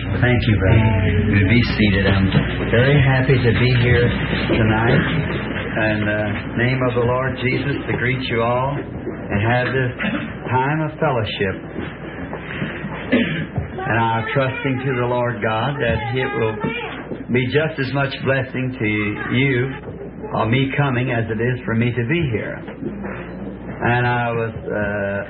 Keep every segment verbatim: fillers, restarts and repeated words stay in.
Thank you, brother. You be seated. I'm very happy to be here tonight. In the name of the Lord Jesus, to greet you all and have this time of fellowship. And I'm trusting to the Lord God that it will be just as much blessing to you or me coming as it is for me to be here. And I was, uh,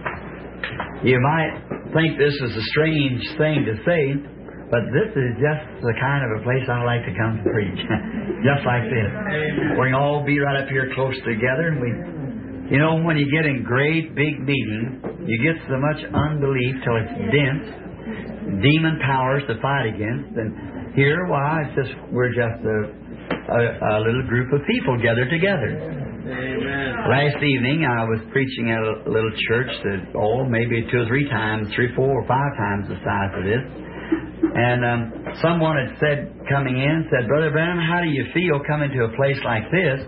you might think this is a strange thing to say, but this is just the kind of a place I like to come to preach. Just like this. We can all be right up here close together. And we, you know, when you get in great big meetings, you get so much unbelief till it's dense, demon powers to fight against. And here, why, it's just, we're just a, a, a little group of people gathered together. Amen. Last evening, I was preaching at a little church that, oh, maybe two or three times, three, four, or five times the size of this. And um, someone had said, coming in, said, Brother Branham, how do you feel coming to a place like this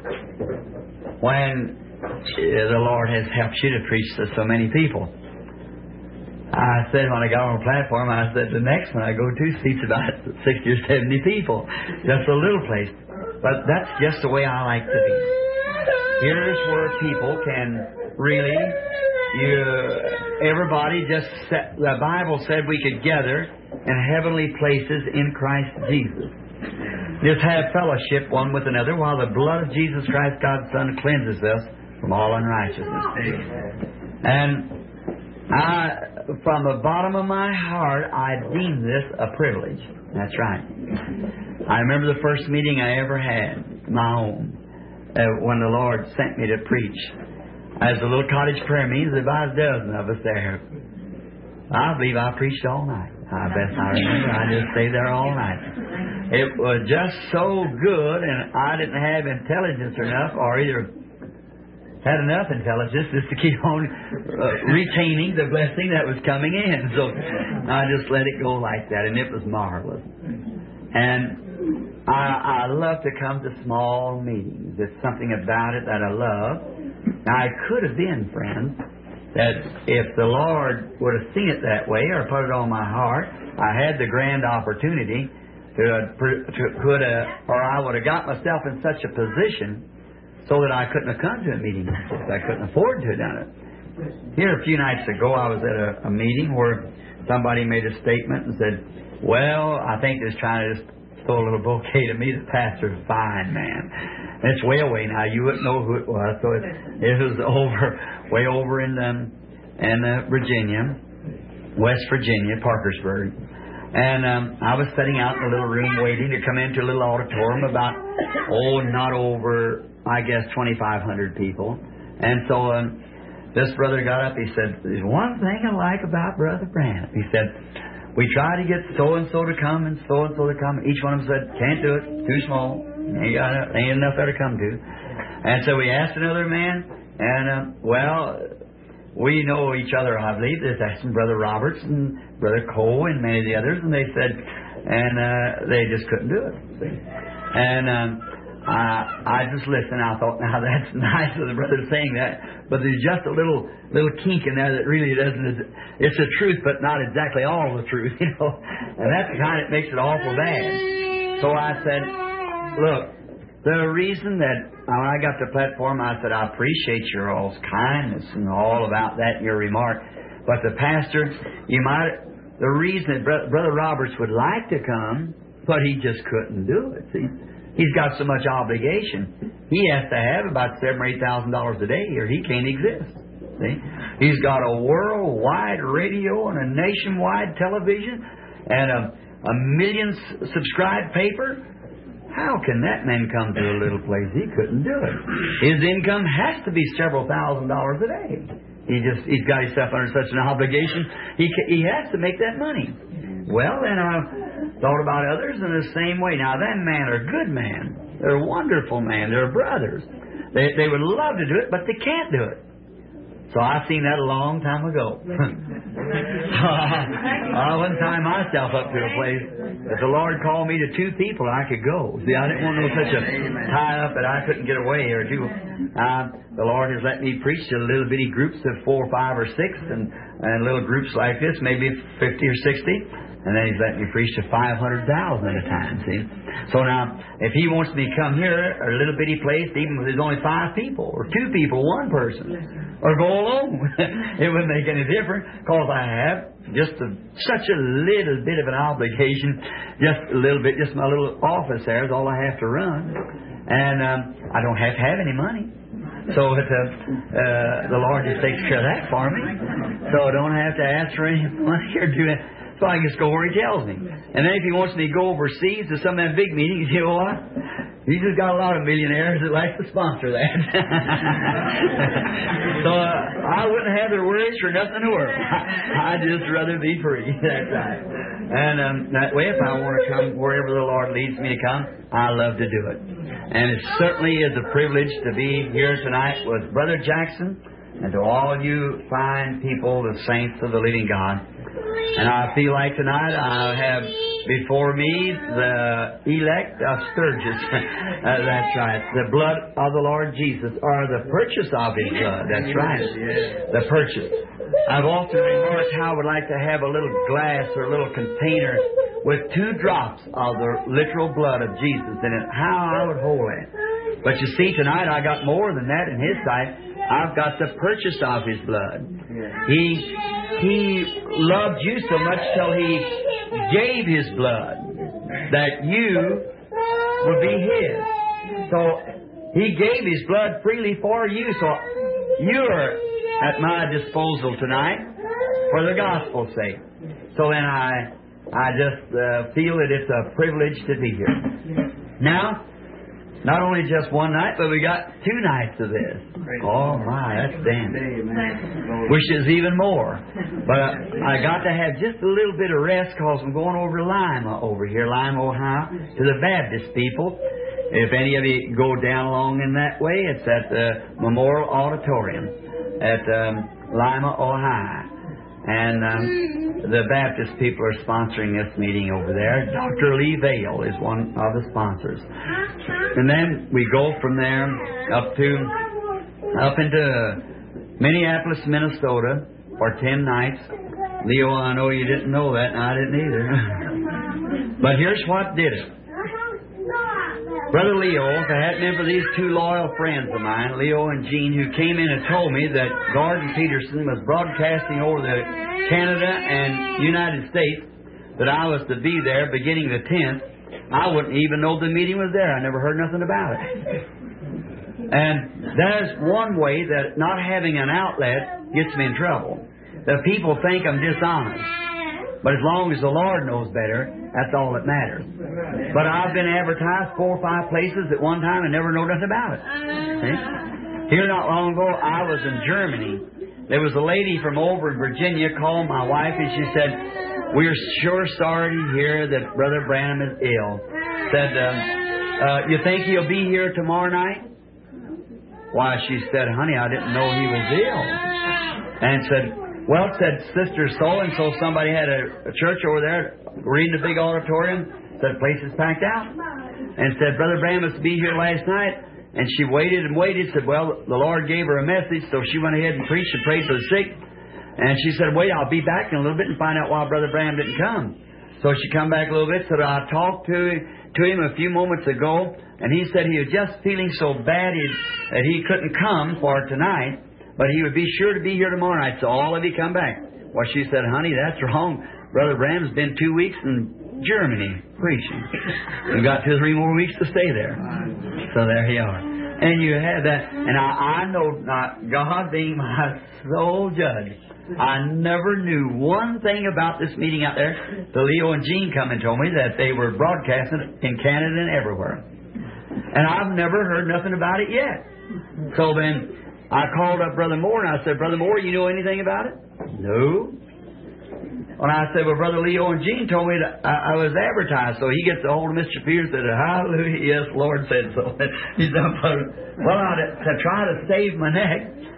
when the Lord has helped you to preach to so many people? I said when I got on the platform, I said the next one I go to seats about sixty or seventy people. Just a little place. But that's just the way I like to be. Here's where people can really, you, everybody just, set, the Bible said we could gather in heavenly places in Christ Jesus. Just have fellowship one with another while the blood of Jesus Christ, God's Son, cleanses us from all unrighteousness. And I, from the bottom of my heart, I deem this a privilege. That's right. I remember the first meeting I ever had, my own, uh, when the Lord sent me to preach. As a little cottage prayer meeting, there's about a dozen of us there. I believe I preached all night. I best I remember. I just stayed there all night. It was just so good, and I didn't have intelligence enough, or either had enough intelligence just to keep on uh, retaining the blessing that was coming in. So I just let it go like that, and it was marvelous. And I, I love to come to small meetings. There's something about it that I love. Now, I could have been, friends, that if the Lord would have seen it that way or put it on my heart, I had the grand opportunity to, to could have, or I would have got myself in such a position so that I couldn't have come to a meeting like this. I couldn't afford to have done it. Here a few nights ago, I was at a, a meeting where somebody made a statement and said, well, I think they're trying to just throw a little bouquet to me. The pastor's a fine man. And it's way away now. You wouldn't know who it was. So it, it was over, way over in, um, in uh, Virginia, West Virginia, Parkersburg. And um, I was sitting out in a little room waiting to come into a little auditorium about, oh, not over, I guess, twenty-five hundred people. And so um, this brother got up. He said, there's one thing I like about Brother Branham. He said, we try to get so-and-so to come and so-and-so to come. Each one of them said, can't do it, too small. Ain't, got enough, ain't enough there to come to. And so we asked another man, and, uh, well, we know each other, I believe. There's asking Brother Roberts and Brother Cole and many of the others, and they said, and uh, they just couldn't do it. See? And um, I, I just listened. I thought, now that's nice of the brother saying that, but there's just a little little kink in there that really doesn't. It's the truth, but not exactly all the truth, you know. And that's the kind that makes it awful bad. So I said, look, the reason that when I got to the platform, I said, I appreciate your all's kindness and all about that in your remark. But the pastor, you might, the reason that Brother Roberts would like to come, but he just couldn't do it. See, he's got so much obligation. He has to have about seven or eight thousand dollars a day, or he can't exist. See, he's got a worldwide radio and a nationwide television and a, a million s- subscribed paper. How can that man come to a little place? He couldn't do it. His income has to be several thousand dollars a day. He just, he's got himself under such an obligation. He he has to make that money. Well, then I thought about others in the same way. Now, them men are good men. They're wonderful men. They're brothers. They they would love to do it, but they can't do it. So I seen that a long time ago. so I, I wouldn't tie myself up to a place. If the Lord called me to two people, I could go. See, I didn't want no such a tie up that I couldn't get away or do. Uh, the Lord has let me preach to little bitty groups of four, five, or six, and, and little groups like this, maybe fifty or sixty. And then He's let me preach to five hundred thousand at a time, see? So now, if He wants me to come here, a little bitty place, even if there's only five people, or two people, one person, or go alone, it wouldn't make any difference, because I have just a, such a little bit of an obligation, just a little bit, just my little office there is all I have to run. And um, I don't have to have any money. So that, uh, uh, the Lord just takes care of that for me. So I don't have to ask for any money or do that. So I just go where He tells me. And then if He wants me to go overseas to some of them big meetings, you know what? He's just got a lot of millionaires that like to sponsor that. so uh, I wouldn't have their worries for nothing in the world. I'd just rather be free. That's right. And um, that way, if I want to come wherever the Lord leads me to come, I love to do it. And it certainly is a privilege to be here tonight with Brother Jackson and to all you fine people, the saints of the living God. And I feel like tonight I have before me the elect of Sturgis. uh, that's right. The blood of the Lord Jesus, or the purchase of His blood. That's right. The purchase. I've often remarked how I would like to have a little glass or a little container with two drops of the literal blood of Jesus in it. How I would hold it. But you see, tonight I got more than that in His sight. I've got the purchase of His blood. He He loved you so much till He gave His blood that you would be His. So He gave His blood freely for you. So you're at my disposal tonight for the gospel's sake. So then I I just uh, feel that it's a privilege to be here. Now, not only just one night, but we got two nights of this. Oh my, that's dandy. Which is even more. But uh, I got to have just a little bit of rest because I'm going over to Lima over here, Lima, Ohio, to the Baptist people. If any of you go down along in that way, it's at the Memorial Auditorium at um, Lima, Ohio. And um, the Baptist people are sponsoring this meeting over there. Doctor Lee Vale is one of the sponsors. And then we go from there up to up into Minneapolis, Minnesota for ten nights. Leo, I know you didn't know that, and I didn't either. But here's what did it. Brother Leo, if it hadn't been for these two loyal friends of mine, Leo and Jean, who came in and told me that Gordon Peterson was broadcasting over the Canada and United States, that I was to be there beginning the tenth, I wouldn't even know the meeting was there. I never heard nothing about it. And there's one way that not having an outlet gets me in trouble. The people think I'm dishonest. But as long as the Lord knows better, that's all that matters. But I've been advertised four or five places at one time and never know nothing about it. See? Here not long ago, I was in Germany. There was a lady from over in Virginia called my wife and she said, "We're sure sorry to hear that Brother Branham is ill." Said, um, uh, "You think he'll be here tomorrow night?" Why, she said, "Honey, I didn't know he was ill." And said, "Well," said Sister so-and-so, somebody had a, a church over there, reading the big auditorium, said, "Place is packed out." And said, "Brother Branham was to be here last night." And she waited and waited, said, "Well, the Lord gave her a message," so she went ahead and preached and prayed for the sick. And she said, "Wait, I'll be back in a little bit and find out why Brother Branham didn't come." So she come back a little bit, said, "I talked to, to him a few moments ago, and he said he was just feeling so bad he, that he couldn't come for tonight. But he would be sure to be here tomorrow night, so all of you come back." Well, she said, "Honey, that's wrong. Brother Branham's been two weeks in Germany preaching. We've got two or three more weeks to stay there." So there you are. And you had that. And I, I know, not God being my sole judge, I never knew one thing about this meeting out there. The Leo and Jean come and told me that they were broadcasting in Canada and everywhere. And I've never heard nothing about it yet. So then I called up Brother Moore and I said, "Brother Moore, you know anything about it?" "No." And I said, "Well, Brother Leo and Jean told me that I, I was advertised." So he gets a hold of Mister Pierce and said, "Hallelujah, yes, Lord said so." He's done. Well, I, to try to save my neck,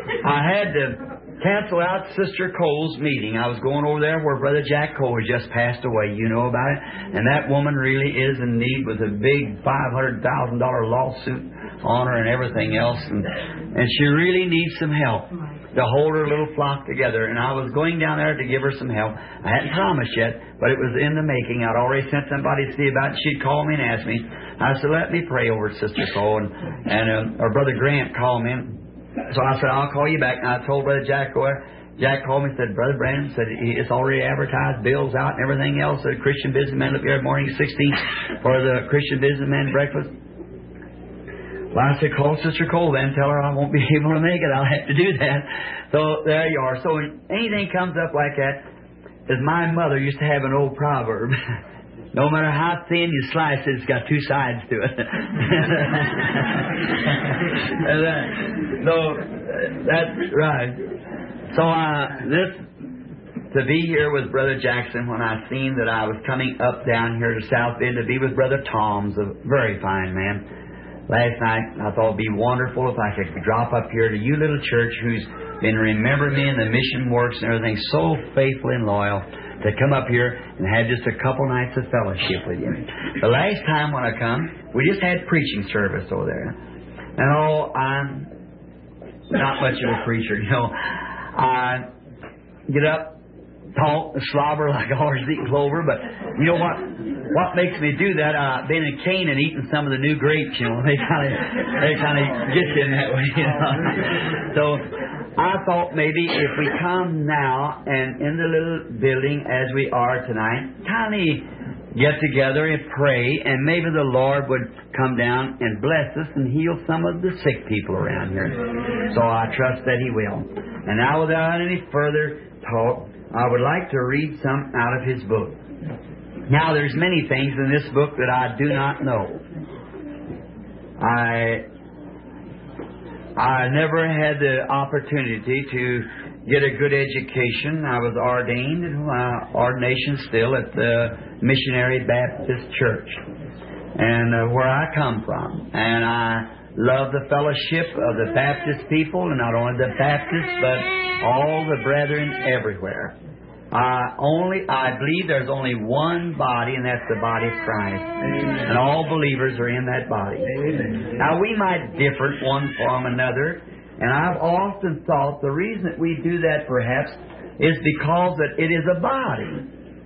I had to cancel out Sister Cole's meeting. I was going over there where Brother Jack Cole has just passed away. You know about it? And that woman really is in need with a big five hundred thousand dollars lawsuit on her and everything else. And, and she really needs some help to hold her little flock together. And I was going down there to give her some help. I hadn't promised yet, but it was in the making. I'd already sent somebody to see about it. She'd call me and ask me. I said, let me pray over Sister Cole. And, and uh, our Brother Grant called me. So I said, I'll call you back. And I told Brother Jack, Jack called me and said, Brother Brandon said it's already advertised, bills out and everything else. The Christian Businessman will be every morning sixteenth for the Christian Businessman breakfast. Well, I said, call Sister Cole then. Tell her I won't be able to make it. I'll have to do that. So there you are. So when anything comes up like that, as my mother used to have an old proverb, no matter how thin you slice it, it's got two sides to it. So that's right. So uh, this, to be here with Brother Jackson when I seen that I was coming up down here to South Bend to be with Brother Tom's, a very fine man. Last night, I thought it would be wonderful if I could drop up here to you little church who's been remembering me in the mission works and everything, so faithful and loyal, to come up here and have just a couple nights of fellowship with you. The last time when I come, we just had preaching service over there. And oh, I'm not much of a preacher, you know. I get up, talk, and slobber like a horse eating clover, but you know what? What makes me do that? I've uh, been in Canaan eating some of the new grapes, you know. They kind of, they kind of get you in that way, you know. So I thought maybe if we come now and in the little building as we are tonight, kind of get together and pray, and maybe the Lord would come down and bless us and heal some of the sick people around here. So I trust that He will. And now, without any further talk, I would like to read some out of His book. Now, there's many things in this book that I do not know. I I never had the opportunity to get a good education. I was ordained in my ordination still at the Missionary Baptist Church, and uh, where I come from. And I love the fellowship of the Baptist people, and not only the Baptists, but all the brethren everywhere. I only I believe there's only one body, and that's the body of Christ. Amen. And all believers are in that body. Amen. Now, we might differ one from another, and I've often thought the reason that we do that perhaps is because that it is a body.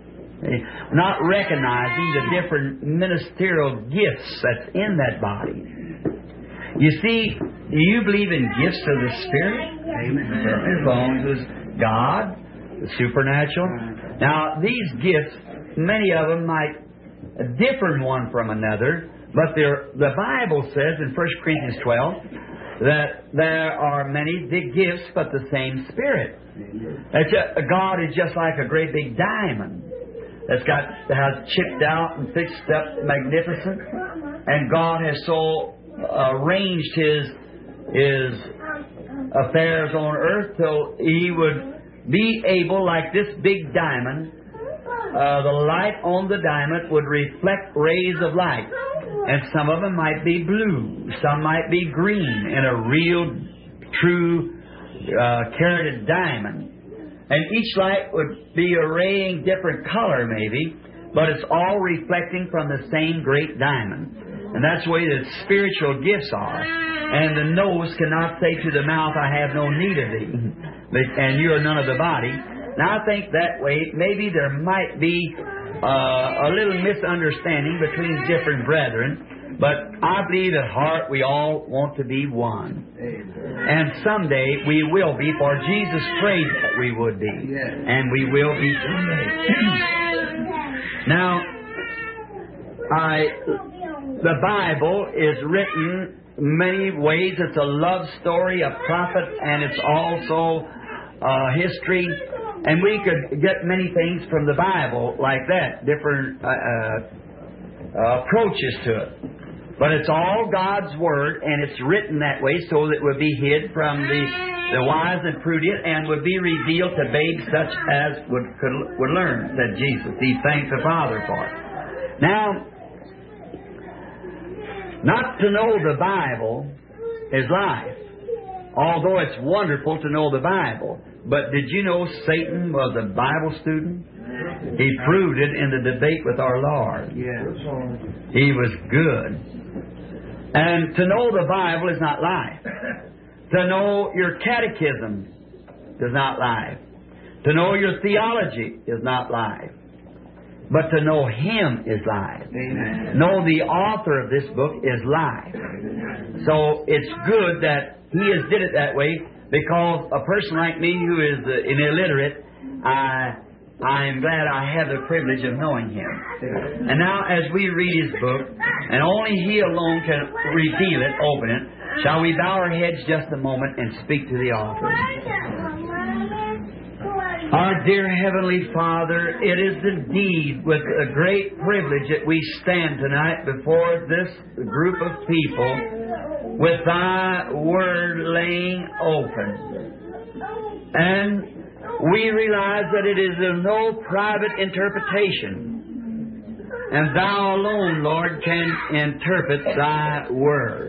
Not recognizing the different ministerial gifts that's in that body. You see, do you believe in gifts of the Spirit? Amen. As long as it's God, the supernatural. Now, these gifts, many of them might differ one from another, but the Bible says in First Corinthians twelve that there are many big gifts, but the same Spirit. That's a, God is just like a great big diamond that's got that has chipped out and fixed up magnificent, and God has so uh, arranged His His affairs on earth till He would be able, like this big diamond, uh, the light on the diamond would reflect rays of light. And some of them might be blue, some might be green, in a real, true, uh, carroted diamond. And each light would be arraying different color, maybe, but it's all reflecting from the same great diamond. And that's the way that spiritual gifts are. And the nose cannot say to the mouth, I have no need of thee, and you are none of the body. Now, I think that way, maybe there might be uh, a little misunderstanding between different brethren, but I believe at heart we all want to be one. Amen. And someday we will be, for Jesus prayed that we would be. Yes. And we will be someday. Now, I, the Bible is written many ways. It's a love story, a prophet, and it's also uh, history. And we could get many things from the Bible like that, different uh, uh, approaches to it. But it's all God's Word, and it's written that way so that it would be hid from the, the wise and prudent, and would be revealed to babes such as would, could, would learn, said Jesus. He thanked the Father for it. Now, not to know the Bible is life. although it's wonderful to know the Bible. But did you know Satan was a Bible student? He proved it in the debate with our Lord. He was good. And to know the Bible is not life. To know your catechism is not life. To know your theology is not life. But to know Him is life. Amen. Know the author of this book is life. So it's good that He has did it that way, because a person like me who is uh, an illiterate, I I am glad I have the privilege of knowing Him. And now as we read His book, and only He alone can reveal it, open it, shall we bow our heads just a moment and speak to the author. Our dear Heavenly Father, it is indeed with a great privilege that we stand tonight before this group of people with Thy Word laying open. And we realize that it is of no private interpretation. And Thou alone, Lord, can interpret Thy Word.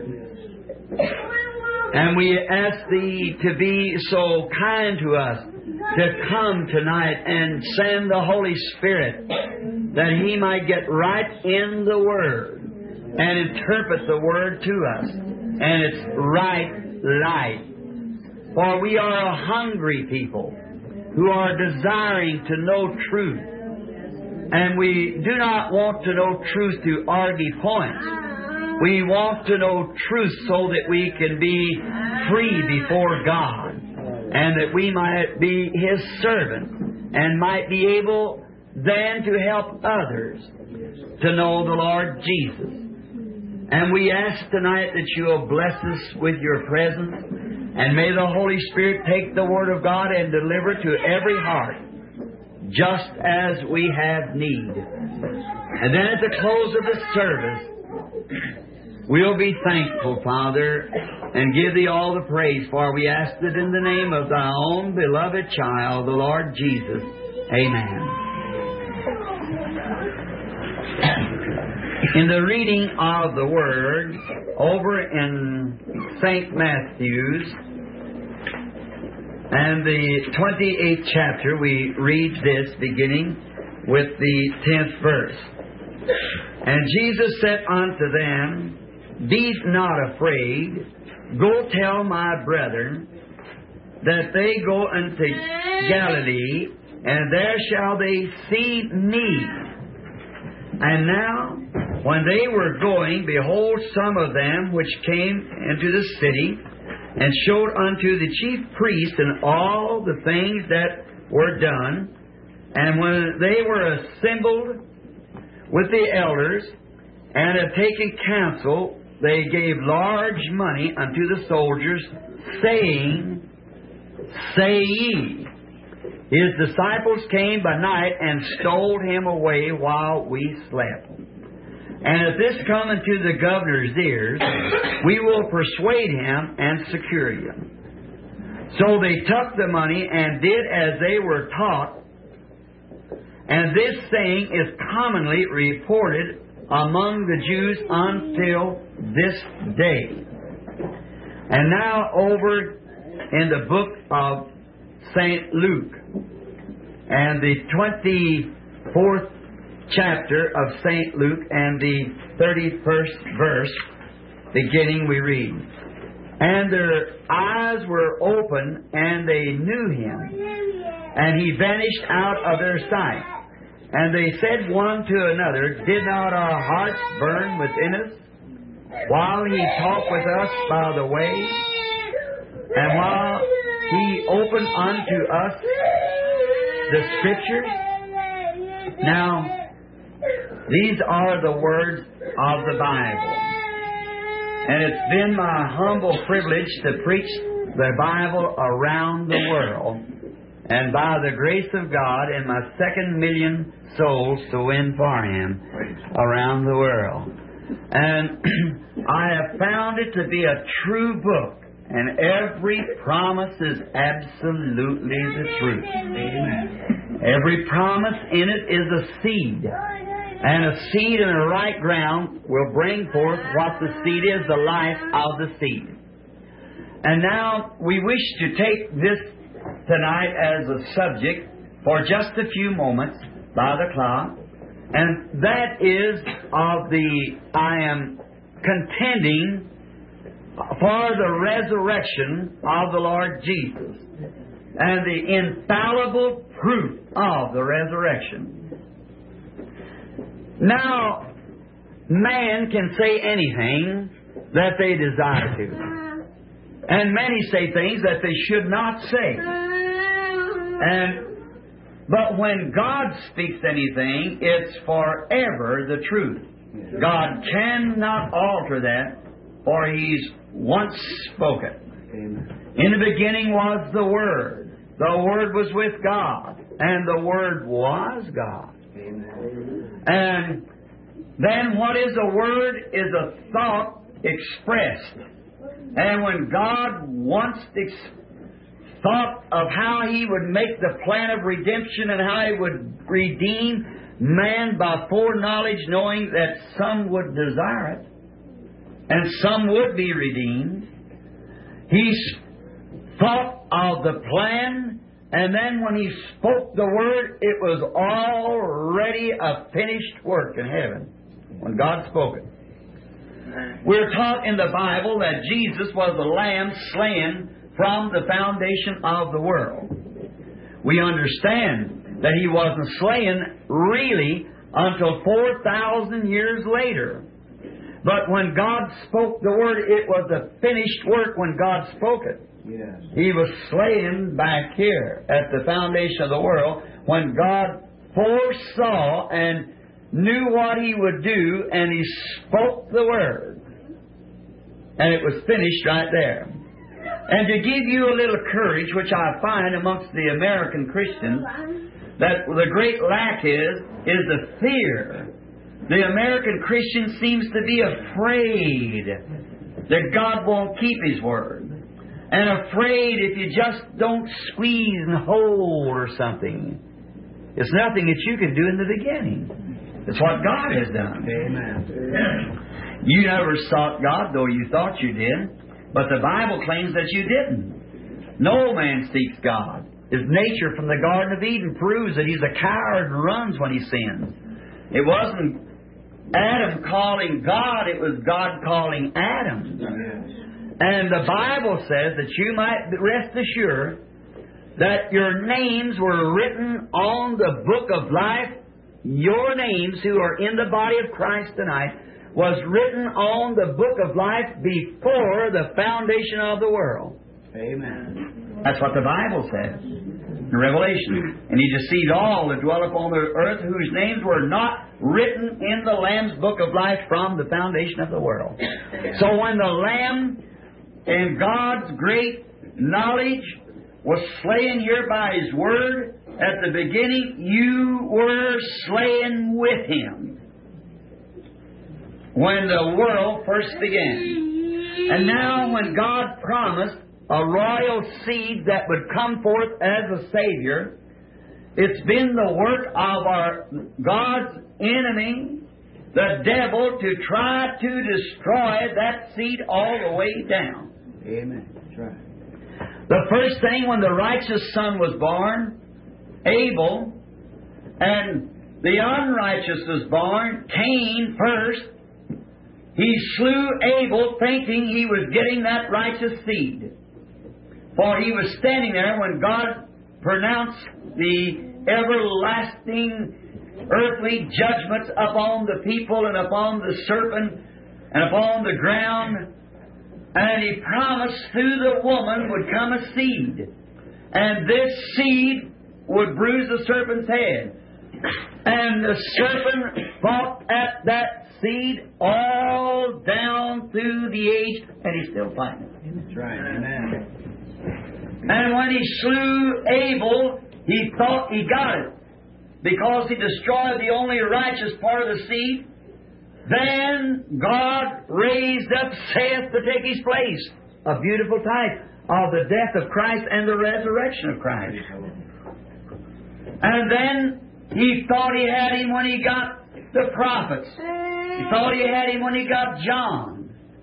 And we ask Thee to be so kind to us, to come tonight and send the Holy Spirit that He might get right in the Word and interpret the Word to us and its right light. For we are a hungry people who are desiring to know truth. And we do not want to know truth to argue points. We want to know truth so that we can be free before God, and that we might be His servant and might be able then to help others to know the Lord Jesus. And we ask tonight that You will bless us with Your presence, and may the Holy Spirit take the Word of God and deliver it to every heart, just as we have need. And then at the close of the service, we'll be thankful, Father, and give Thee all the praise, for we ask it in the name of Thy own beloved child, the Lord Jesus. Amen. In the reading of the Word, over in Saint Matthew's, and the twenty-eighth chapter, we read this beginning with the tenth verse. And Jesus said unto them, Be not afraid, go tell my brethren that they go unto Galilee, and there shall they see me. And now, when they were going, behold, some of them which came into the city, and showed unto the chief priests and all the things that were done. And when they were assembled with the elders, and had taken counsel, they gave large money unto the soldiers, saying, Say ye, His disciples came by night and stole Him away while we slept. And if this come into the governor's ears, we will persuade him and secure you. So they took the money and did as they were taught. And this saying is commonly reported among the Jews until this day. And now over in the book of Saint Luke, and the twenty-fourth chapter of Saint Luke, and the thirty-first verse, beginning we read. And their eyes were open, and they knew Him, and He vanished out of their sight. And they said one to another, Did not our hearts burn within us while He talked with us by the way, and while He opened unto us the Scriptures? Now, these are the words of the Bible. And it's been my humble privilege to preach the Bible around the world. And by the grace of God, in my second million souls to win for Him around the world. And I have found it to be a true book. And every promise is absolutely the truth. Amen. Every promise in it is a seed. And a seed in the right ground will bring forth what the seed is, the life of the seed. And now we wish to take this tonight as a subject for just a few moments by the clock, and that is of the, I am contending for the resurrection of the Lord Jesus and the infallible proof of the resurrection. Now, man can say anything that they desire to, and many say things that they should not say. And but when God speaks anything, it's forever the truth. God cannot alter that, for He's once spoken. Amen. In the beginning was the Word. The Word was with God, and the Word was God. Amen. And then what is a word is a thought expressed. And when God once ex- thought of how He would make the plan of redemption and how He would redeem man by foreknowledge, knowing that some would desire it and some would be redeemed, He thought of the plan, and then when He spoke the word, it was already a finished work in heaven when God spoke it. We're taught in the Bible that Jesus was the Lamb slain from the foundation of the world. We understand that He wasn't slain really until four thousand years later. But when God spoke the Word, it was a finished work when God spoke it. Yes. He was slain back here at the foundation of the world when God foresaw and knew what He would do, and He spoke the Word. And it was finished right there. And to give you a little courage, which I find amongst the American Christians, that the great lack is, is the fear. The American Christian seems to be afraid that God won't keep His Word. And afraid if you just don't squeeze and hold or something. It's nothing that you can do in the beginning. It's what God has done. Amen. You never sought God, though you thought you did. But the Bible claims that you didn't. No man seeks God. His nature from the Garden of Eden proves that he's a coward and runs when he sins. It wasn't Adam calling God, it was God calling Adam. Yes. And the Bible says that you might rest assured that your names were written on the book of life. Your names, who are in the body of Christ tonight, was written on the book of life before the foundation of the world. Amen. That's what the Bible says in Revelation. And He deceived all that dwell upon the earth, whose names were not written in the Lamb's book of life from the foundation of the world. So when the Lamb, in God's great knowledge, was slain here by His Word, at the beginning you were slain with Him when the world first began. And now when God promised a royal seed that would come forth as a Savior, it's been the work of our God's enemy, the devil, to try to destroy that seed all the way down. Amen. That's right. The first thing, when the righteous son was born, Abel, and the unrighteous was born, Cain first, he slew Abel thinking he was getting that righteous seed. For he was standing there when God pronounced the everlasting earthly judgments upon the people and upon the serpent and upon the ground. And He promised through the woman would come a seed. And this seed would bruise the serpent's head. And the serpent fought at that seed all down through the age, and he's still fighting. That's right. Amen. And when he slew Abel, he thought he got it, because he destroyed the only righteous part of the seed. Then God raised up Seth to take his place. A beautiful type of the death of Christ and the resurrection of Christ. And then he thought he had him when he got the prophets. He thought he had him when he got John.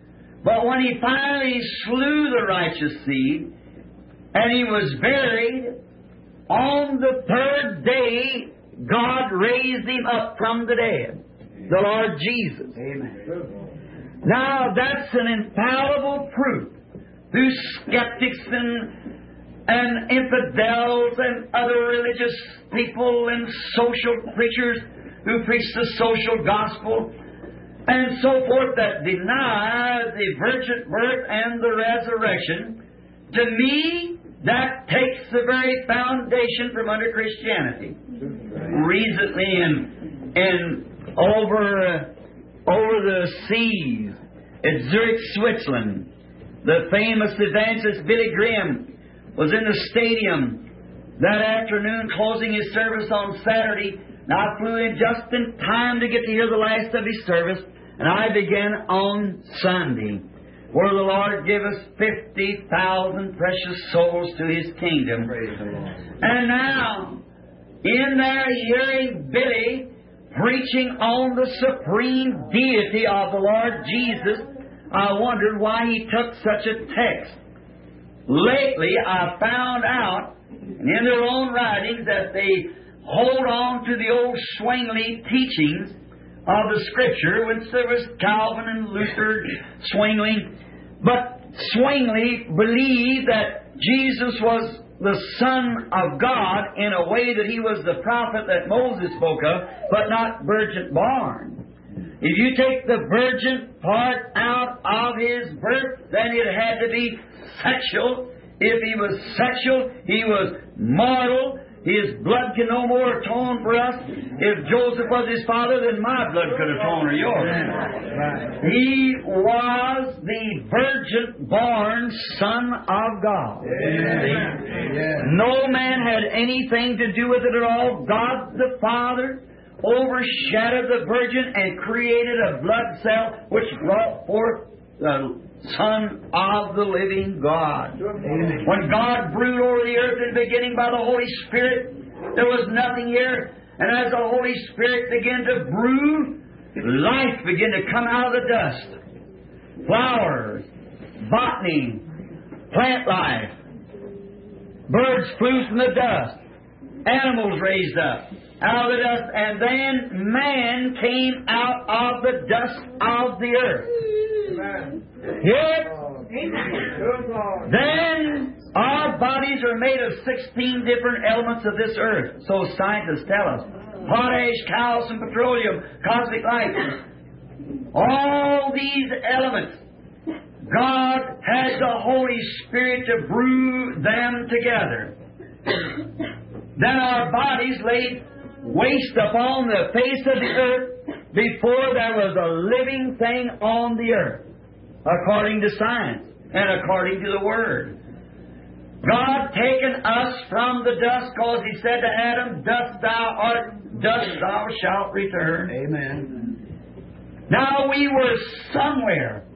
But when He finally slew the righteous seed, and He was buried, on the third day, God raised Him up from the dead, the Lord Jesus. Amen. Now, that's an infallible proof through skeptics and, and infidels and other religious people and social preachers who preach the social gospel and so forth that deny the virgin birth and the resurrection. To me, that takes the very foundation from under Christianity. Recently, in, in over uh, over the seas at Zurich, Switzerland, the famous evangelist Billy Graham was in the stadium that afternoon, closing his service on Saturday. And I flew in just in time to get to hear the last of his service, and I began on Sunday, where the Lord gave us fifty thousand precious souls to His kingdom. Praise the Lord. And now, in there hearing Billy preaching on the supreme deity of the Lord Jesus, I wondered why he took such a text. Lately, I found out, in their own writings, that they hold on to the old Zwingli teachings of the Scripture, which there was Calvin and Luther, Zwingli. But Zwingli believed that Jesus was the Son of God in a way that He was the prophet that Moses spoke of, but not virgin born. If you take the virgin part out of His birth, then it had to be sexual. If He was sexual, He was mortal. His blood can no more atone for us. If Joseph was His father, then my blood could atone or yours. He was the virgin-born Son of God. Amen. No man had anything to do with it at all. God the Father overshadowed the Virgin and created a blood cell which brought forth the Son of the living God. Amen. When God brewed over the earth in the beginning by the Holy Spirit, there was nothing here. And as the Holy Spirit began to brew, life began to come out of the dust. Flowers, botany, plant life. Birds flew from the dust. Animals raised up out of the dust. And then man came out of the dust of the earth. Amen. Yes. Amen. Then our bodies are made of sixteen different elements of this earth. So scientists tell us. Potash, calcium, petroleum, cosmic light. All these elements, God has the Holy Spirit to brew them together. Then our bodies laid waste upon the face of the earth before there was a living thing on the earth, according to science and according to the Word. God taken us from the dust, because He said to Adam, dust thou art, dust thou shalt return. Amen. Now we were somewhere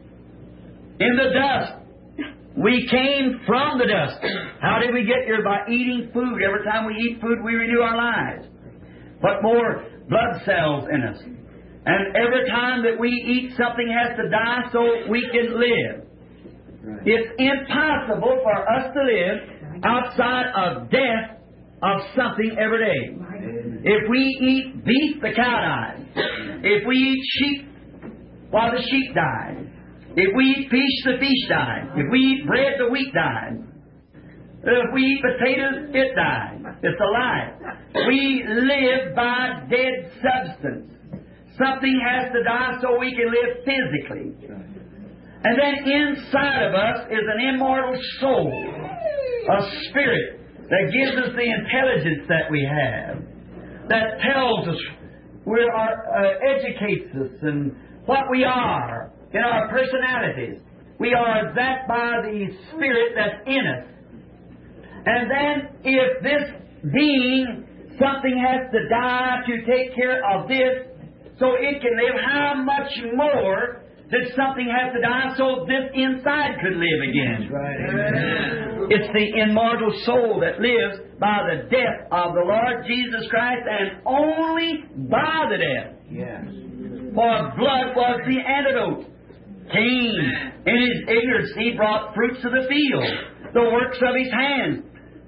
in the dust. We came from the dust. How did we get here? By eating food. Every time we eat food, we renew our lives. Put more blood cells in us. And every time that we eat, something has to die so we can live. Right. It's impossible for us to live outside of death of something every day. Right. If we eat beef, the cow dies. If we eat sheep, well, the sheep died. If we eat fish, the fish died. If we eat bread, the wheat died. If we eat potatoes, it died. It's alive. We live by dead substance. Something has to die so we can live physically. And then inside of us is an immortal soul, a spirit that gives us the intelligence that we have, that tells us, we are, uh, educates us in what we are, in our personalities. We are that by the Spirit that's in us. And then if this being, something has to die to take care of this, so it can live, how much more does something have to die so this inside could live again? That's right. Amen. It's the immortal soul that lives by the death of the Lord Jesus Christ, and only by the death. Yes. For blood was the antidote Cain, in his ignorance, he brought fruits of the field, the works of his hands.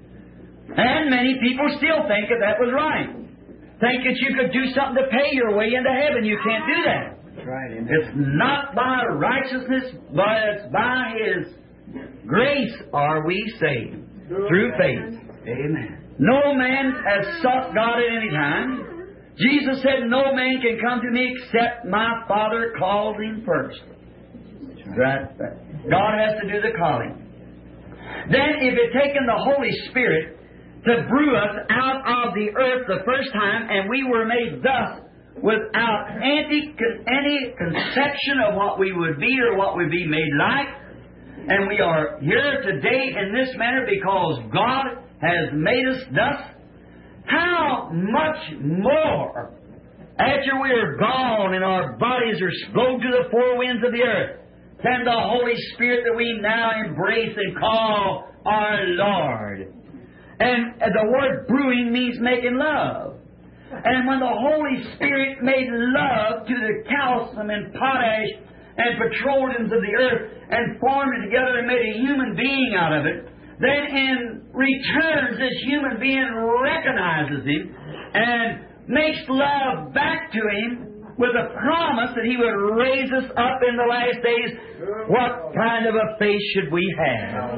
And many people still think that that was right. Think that you could do something to pay your way into heaven. You can't do that. That's right. Amen. It's not by righteousness, but it's by His grace are we saved, through faith. Amen. No man has sought God at any time. Jesus said, no man can come to me except my Father calls him first. Right. God has to do the calling. Then if it taken the Holy Spirit to brew us out of the earth the first time, and we were made thus without any, any conception of what we would be or what we'd be made like, and we are here today in this manner because God has made us thus, how much more after we are gone and our bodies are blown to the four winds of the earth can the Holy Spirit that we now embrace and call our Lord. And the word brewing means making love. And when the Holy Spirit made love to the calcium and potash and petroleums of the earth and formed it together and made a human being out of it, then in return this human being recognizes Him and makes love back to Him with a promise that He would raise us up in the last days. What kind of a faith should we have?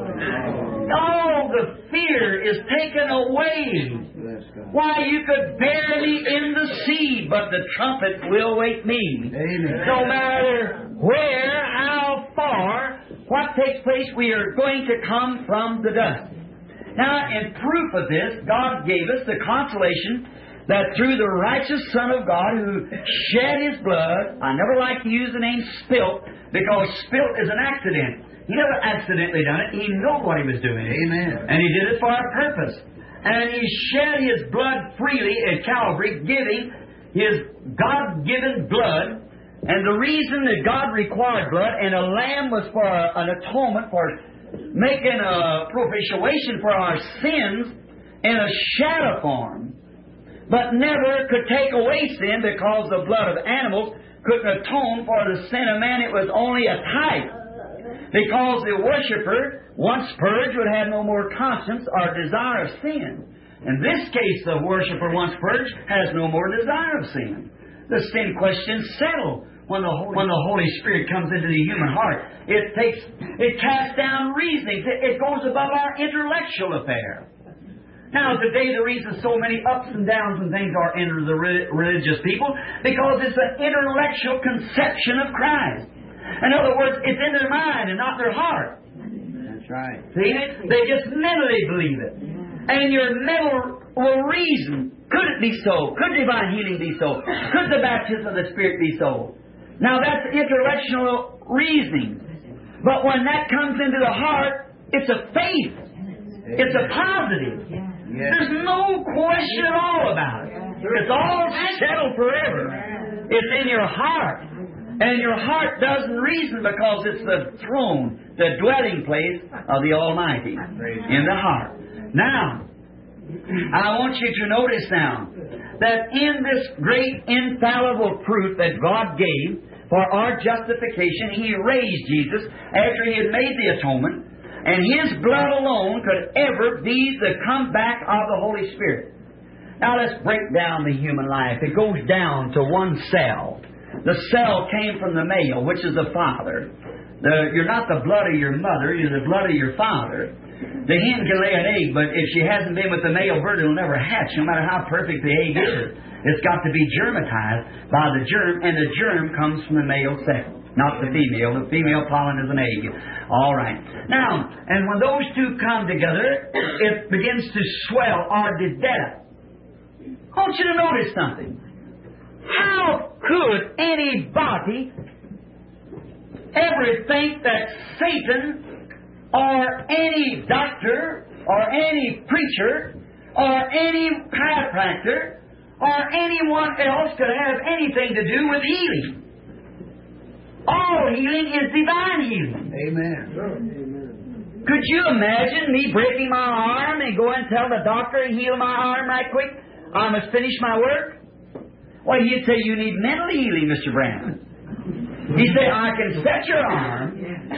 All the fear is taken away. Why, you could bury me in the sea, but the trumpet will wake me. Amen. No matter where, how far, what takes place, we are going to come from the dust. Now, in proof of this, God gave us the consolation that through the righteous Son of God who shed His blood, I never like to use the name spilt, because spilt is an accident. He never accidentally done it. He knew what He was doing. Amen. And He did it for a purpose. And He shed His blood freely at Calvary, giving His God-given blood. And the reason that God required blood, and a lamb was for an atonement, for making a propitiation for our sins in a shadow form, but never could take away sin, because the blood of animals couldn't atone for the sin of man. It was only a type. Because the worshiper, once purged, would have no more conscience or desire of sin. In this case, the worshiper, once purged, has no more desire of sin. The sin question's settled when the, when the Holy Spirit comes into the human heart. It takes, it casts down reasoning. It goes above our intellectual affair. Now, today the reason so many ups and downs and things are in the re- religious people, because it's an intellectual conception of Christ. In other words, it's in their mind and not their heart. That's right. See? They just mentally believe it. And your mental will reason, could it be so? Could divine healing be so? Could the baptism of the Spirit be so? Now that's intellectual reasoning. But when that comes into the heart, it's a faith. It's a positive. Yes. There's no question at all about it. It's all settled forever. It's in your heart. And your heart doesn't reason, because it's the throne, the dwelling place of the Almighty in the heart. Now, I want you to notice now that in this great infallible proof that God gave for our justification, He raised Jesus after He had made the atonement, and His blood alone could ever be the comeback of the Holy Spirit. Now let's break down the human life. It goes down to one cell. The cell came from the male, which is the father. The, you're not the blood of your mother, you're the blood of your father. The hen can lay an egg, but if she hasn't been with the male bird, it'll never hatch, no matter how perfect the egg is. It's got to be germatized by the germ, and the germ comes from the male sex, not the female. The female pollen is an egg. All right. Now, and when those two come together, it begins to swell or develop. I want you to notice something. How could anybody ever think that Satan or any doctor or any preacher or any chiropractor or anyone else could have anything to do with healing? All healing is divine healing. Amen. Could you imagine me breaking my arm and go and tell the doctor and heal my arm right quick? I must finish my work. Well, he'd say, you need mental healing, Mister Branham. He said, I can set your arm.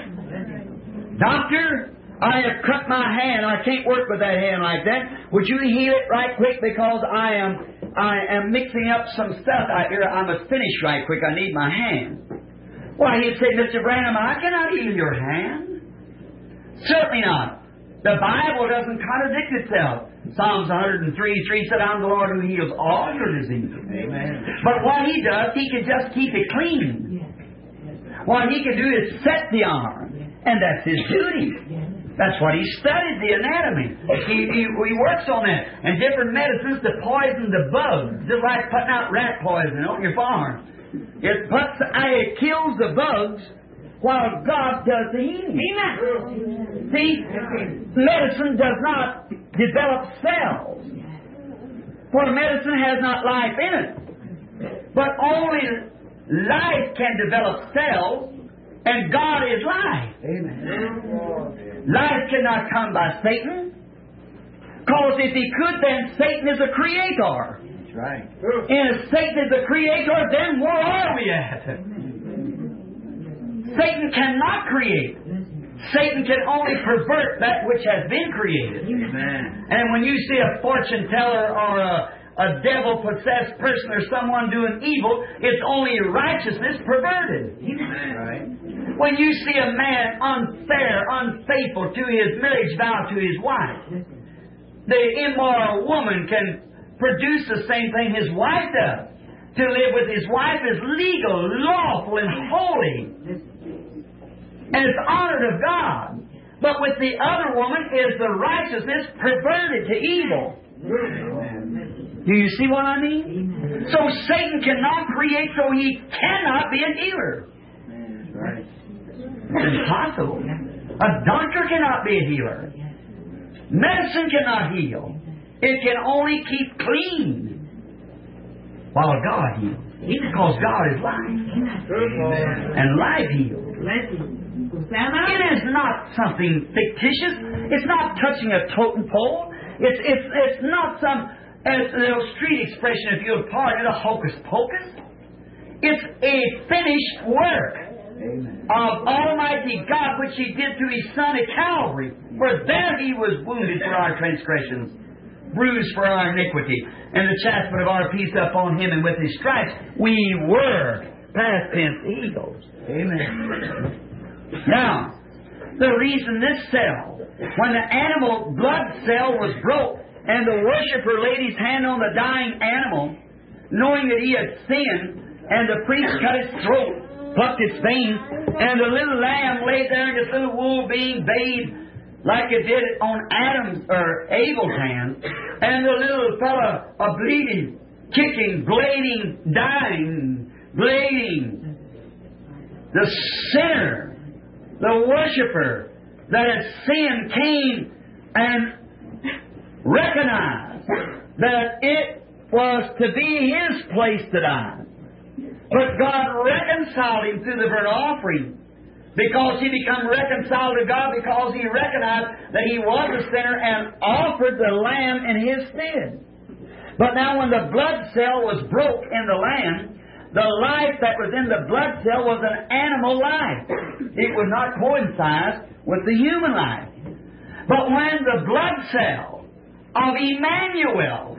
Doctor, I have cut my hand. I can't work with that hand like that. Would you heal it right quick because I am I am mixing up some stuff out here. I must finish right quick. I need my hand. Why, he'd say, Mister Branham, I cannot heal your hand. Certainly not. The Bible doesn't contradict itself. Psalms one hundred three, three said, I'm the Lord who heals all your diseases. Amen. But what He does, He can just keep it clean. What He can do is set the arm. And that's His duty. That's what He studied, the anatomy. He, he, he works on that. And different medicines to poison the bugs. Just like putting out rat poison on your farm. It puts, it kills the bugs while God does the healing. Amen. See, medicine does not develop cells. For medicine has not life in it. But only life can develop cells, and God is life. Amen. Life cannot come by Satan. Because if he could, then Satan is a creator. That's right. And if Satan is the creator, then where are we at? Satan cannot create. Satan can only pervert that which has been created. Amen. And when you see a fortune teller or a, a devil-possessed person or someone doing evil, it's only righteousness perverted. Amen. Right. When you see a man unfair, unfaithful to his marriage vow to his wife, the immoral woman can produce the same thing his wife does. To live with his wife is legal, lawful, and holy. And it's honored of God. But with the other woman is the righteousness perverted to evil. Amen. Do you see what I mean? So Satan cannot create, so he cannot be a healer. That's right. It's impossible. A doctor cannot be a healer. Medicine cannot heal. It can only keep clean while God heals. Because God is life. Amen. And life heals. It is not something fictitious. It's not touching a totem pole. It's it's it's not some as a little street expression, if you'll pardon it, a hocus pocus. It's a finished work Amen. of Almighty God, which He did through His Son at Calvary. For there He was wounded for our transgressions, bruised for our iniquity, and the chastisement of our peace upon Him, and with His stripes we were, past tense, healed. Amen. Now, the reason this cell, when the animal blood cell was broke, and the worshiper laid his hand on the dying animal, knowing that he had sinned, and the priest cut its throat, plucked its veins, and the little lamb laid there in its little wool being bathed like it did on Adam's or Abel's hand, and the little fella a bleeding, kicking, blading, dying, blading. The sinner, the worshiper that had sinned came and recognized that it was to be his place to die. But God reconciled him through the burnt offering, because he became reconciled to God because he recognized that he was a sinner and offered the lamb in his stead. But now when the blood cell was broke in the lamb, the life that was in the blood cell was an animal life. It was not coincide with the human life. But when the blood cell of Emmanuel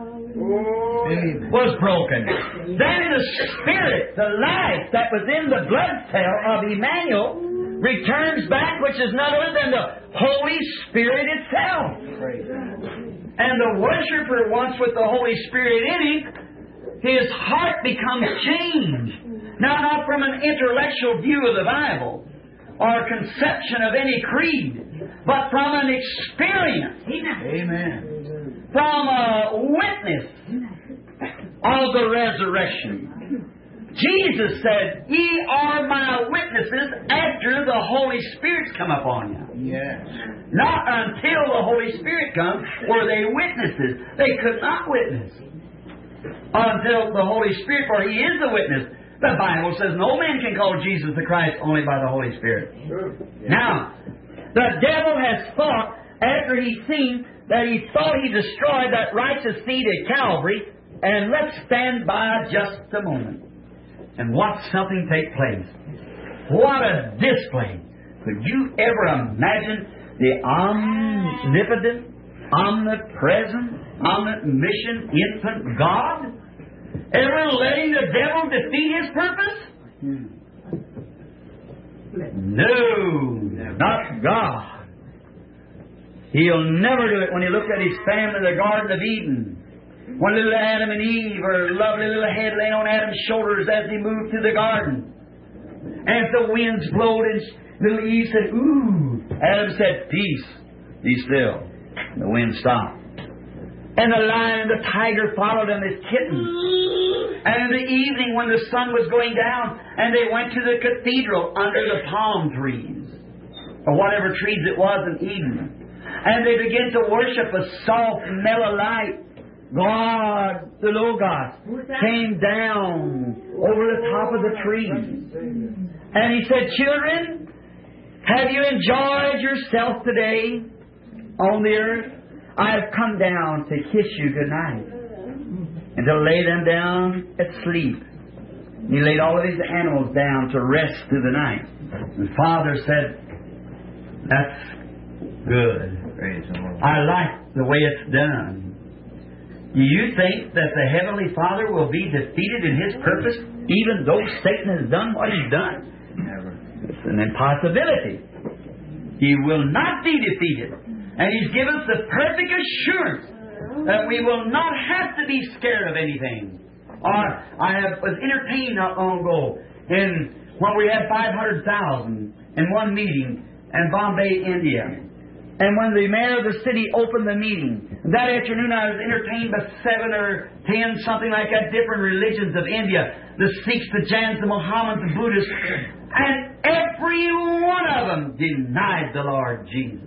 was broken, then the spirit, the life that was in the blood cell of Emmanuel returns back, which is none other than the Holy Spirit itself. And the worshiper, once with the Holy Spirit in him, his heart becomes changed. Now, not from an intellectual view of the Bible or conception of any creed, but from an experience. Amen. From a witness of the resurrection. Jesus said, "Ye are my witnesses after the Holy Spirit's come upon you." Yes. Not until the Holy Spirit comes were they witnesses. They could not witness until the Holy Spirit, for He is the witness. The Bible says no man can call Jesus the Christ only by the Holy Spirit. Now, the devil has thought, after he's seen that he thought he destroyed that righteous seed at Calvary, and let's stand by just a moment. and watch something take place. What a display! Could you ever imagine the omnipotent, omnipresent, omniscient, infant God ever letting the devil defeat His purpose? No, not God. He'll never do it. When He looked at His family in the Garden of Eden, when little Adam and Eve, her lovely little head lay on Adam's shoulders as he moved through the garden. And if the winds blowed and little Eve said, ooh, Adam said, peace, be still. And the wind stopped. And the lion and the tiger followed them as kittens. And in the evening when the sun was going down, and they went to the cathedral under the palm trees, or whatever trees it was in Eden, and they began to worship a soft, mellow light. God, the Logos, came down over the top of the trees. And He said, children, have you enjoyed yourself today on the earth? I have come down to kiss you good night and to lay them down at sleep. And He laid all of His animals down to rest through the night. And Father said, that's good. I like the way it's done. Do you think that the Heavenly Father will be defeated in His purpose even though Satan has done what he's done? Never. It's an impossibility. He will not be defeated. And He's given us the perfect assurance that we will not have to be scared of anything. Or I have, was entertained not long ago in when we had five hundred thousand in one meeting in Bombay, India. And when the mayor of the city opened the meeting, that afternoon I was entertained by seven or ten, something like that, different religions of India. The Sikhs, the Jains, the Mohammedans, the Buddhists. And every one of them denied the Lord Jesus.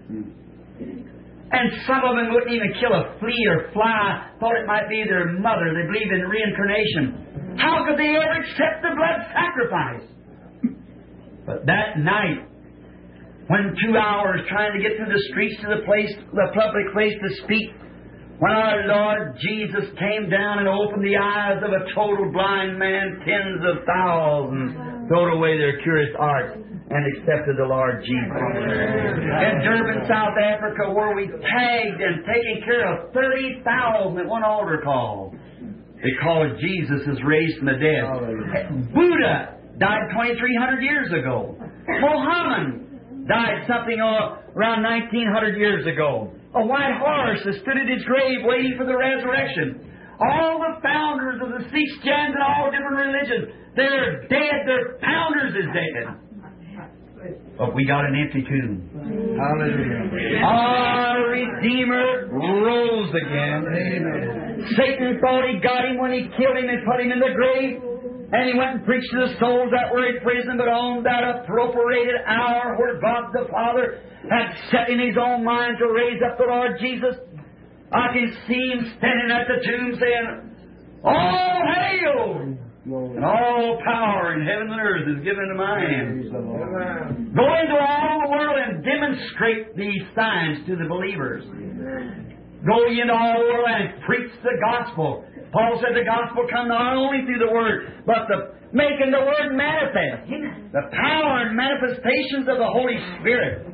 And some of them wouldn't even kill a flea or fly, thought it might be their mother. They believed in reincarnation. How could they ever accept the blood sacrifice? But that night, when two hours trying to get through the streets to the place, the public place to speak, when our Lord Jesus came down and opened the eyes of a total blind man, tens of thousands throwed away their curious arts and accepted the Lord Jesus. In Durban, South Africa, where we tagged and taken care of thirty thousand at one altar call because Jesus is raised from the dead. Buddha died twenty-three hundred years ago. Muhammad died something around nineteen hundred years ago. A white horse has stood at his grave waiting for the resurrection. All the founders of the Sikhs, Jains, and all different religions, they're dead. Their founders is dead. But we got an empty tomb. Hallelujah. Our Redeemer rose again. Amen. Satan thought he got him when he killed him and put him in the grave. And he went and preached to the souls that were in prison, but on that appropriated hour where God the Father had set in His own mind to raise up the Lord Jesus, I can see Him standing at the tomb saying, all hail! And all power in heaven and earth is given into my hands. Go into all the world and demonstrate these signs to the believers. Go into all the world and preach the gospel. Paul said the gospel come not only through the Word, but the making the Word manifest. The power and manifestations of the Holy Spirit.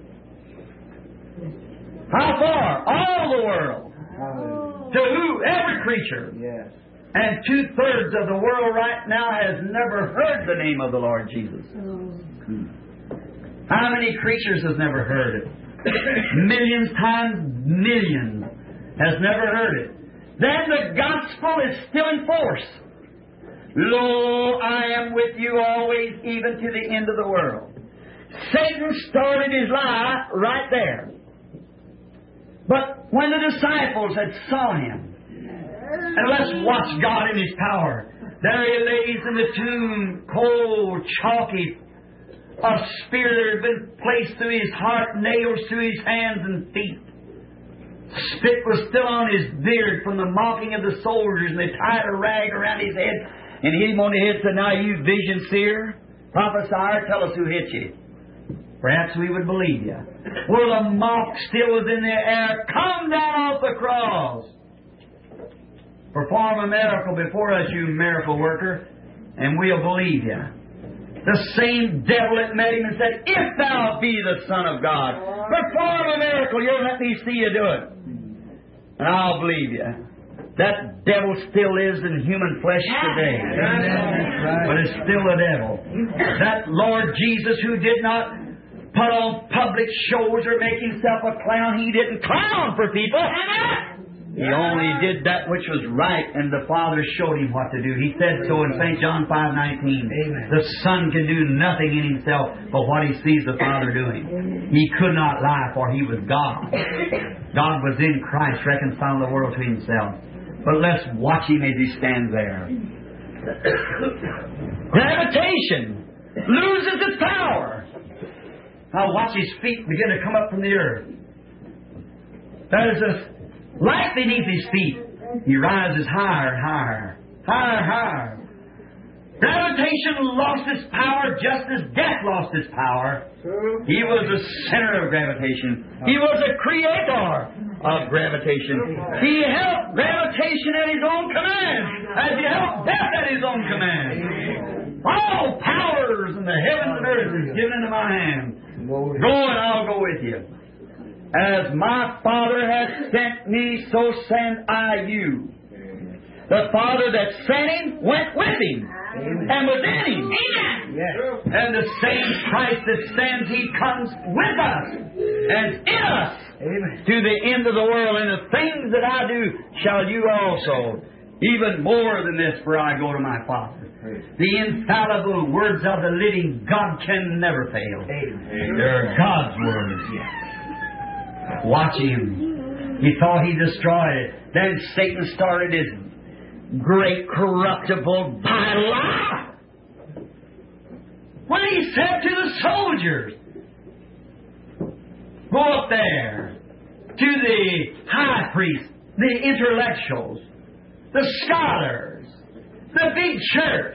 How far? All the world. To who? Every creature. Yes. And two-thirds of the world right now has never heard the name of the Lord Jesus. How many creatures has never heard it? Millions times millions has never heard it. Then the gospel is still in force. Lo, I am with you always, even to the end of the world. Satan started his lie right there. But when the disciples had saw Him, and let's watch God in His power. There He lays in the tomb, cold, chalky, a spear that had been placed through His heart, nails through His hands and feet. Spit was still on His beard from the mocking of the soldiers, and they tied a rag around His head and hit Him on the head and said, now you vision seer, prophesier, tell us who hit you. Perhaps we would believe you. Well, the mock still was in the air. Come down off the cross. Perform a miracle before us, you miracle worker. and we'll believe you. The same devil that met him and said, if thou be the Son of God, perform a miracle, you'll let me see you do it. And I'll believe you. That devil still lives in human flesh today. But it's still a devil. That Lord Jesus who did not put on public shows or make himself a clown, He didn't clown for people. He only did that which was right, and the Father showed Him what to do. He said so in Saint John five nineteen. The Son can do nothing in Himself but what He sees the Father doing. He could not lie, for He was God. God was in Christ, reconciling the world to Himself. But let's watch Him as He stands there. Gravitation loses its power. Now watch His feet begin to come up from the earth. There's a light beneath His feet. He rises higher and higher. Higher, higher. Gravitation lost its power just as death lost its power. He was the center of gravitation. He was a creator of gravitation. He held gravitation at His own command, as He held death at His own command. All powers in the heavens and earth is given into my hand. Go and I'll go with you. As my Father has sent me, so send I you. The Father that sent Him went with Him. Amen. And was in Him. Yes. And the same Christ that sends, He comes with us and in us. Amen. To the end of the world. And the things that I do shall you also. Even more than this, for I go to my Father. The infallible words of the living God can never fail. Amen. They're God's words. Yes. Watch Him. He thought He destroyed it. Then Satan started his great corruptible battle. Ah! When He said to the soldiers, go up there to the high priests, the intellectuals, the scholars, the big church.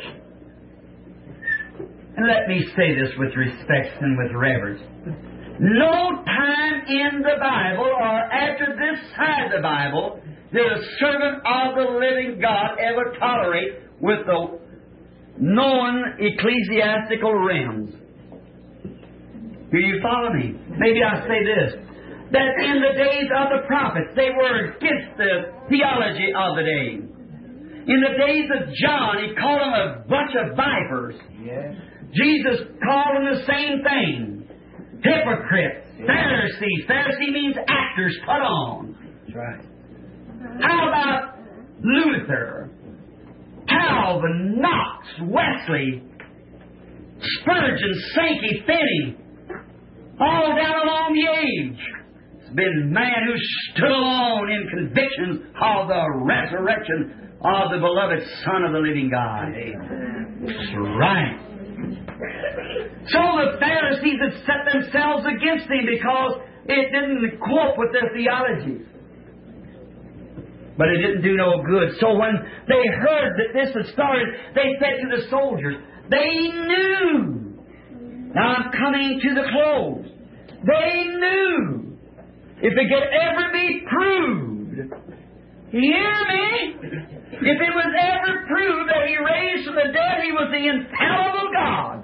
And let me say this with respect and with reverence. No time in the Bible or after this side of the Bible did a servant of the living God ever tolerate with the known ecclesiastical realms. Do you follow me? Maybe I'll say this. That in the days of the prophets, they were against the theology of the day. In the days of John, He called them a bunch of vipers. Yes. Jesus called them the same thing. Hypocrites, yes. Pharisees. Pharisee means actors put on. That's right. How about Luther, Calvin, Knox, Wesley, Spurgeon, Sankey, Finney, all down along the age? It's been man who stood alone in convictions of the resurrection of the beloved Son of the living God. That's right. So the Pharisees had set themselves against Him because it didn't cope with their theologies. But it didn't do no good. So when they heard that this had started, they said to the soldiers, they knew. Now I'm coming to the close. They knew if it could ever be proved, hear me? If it was ever proved that He raised from the dead, He was the infallible God.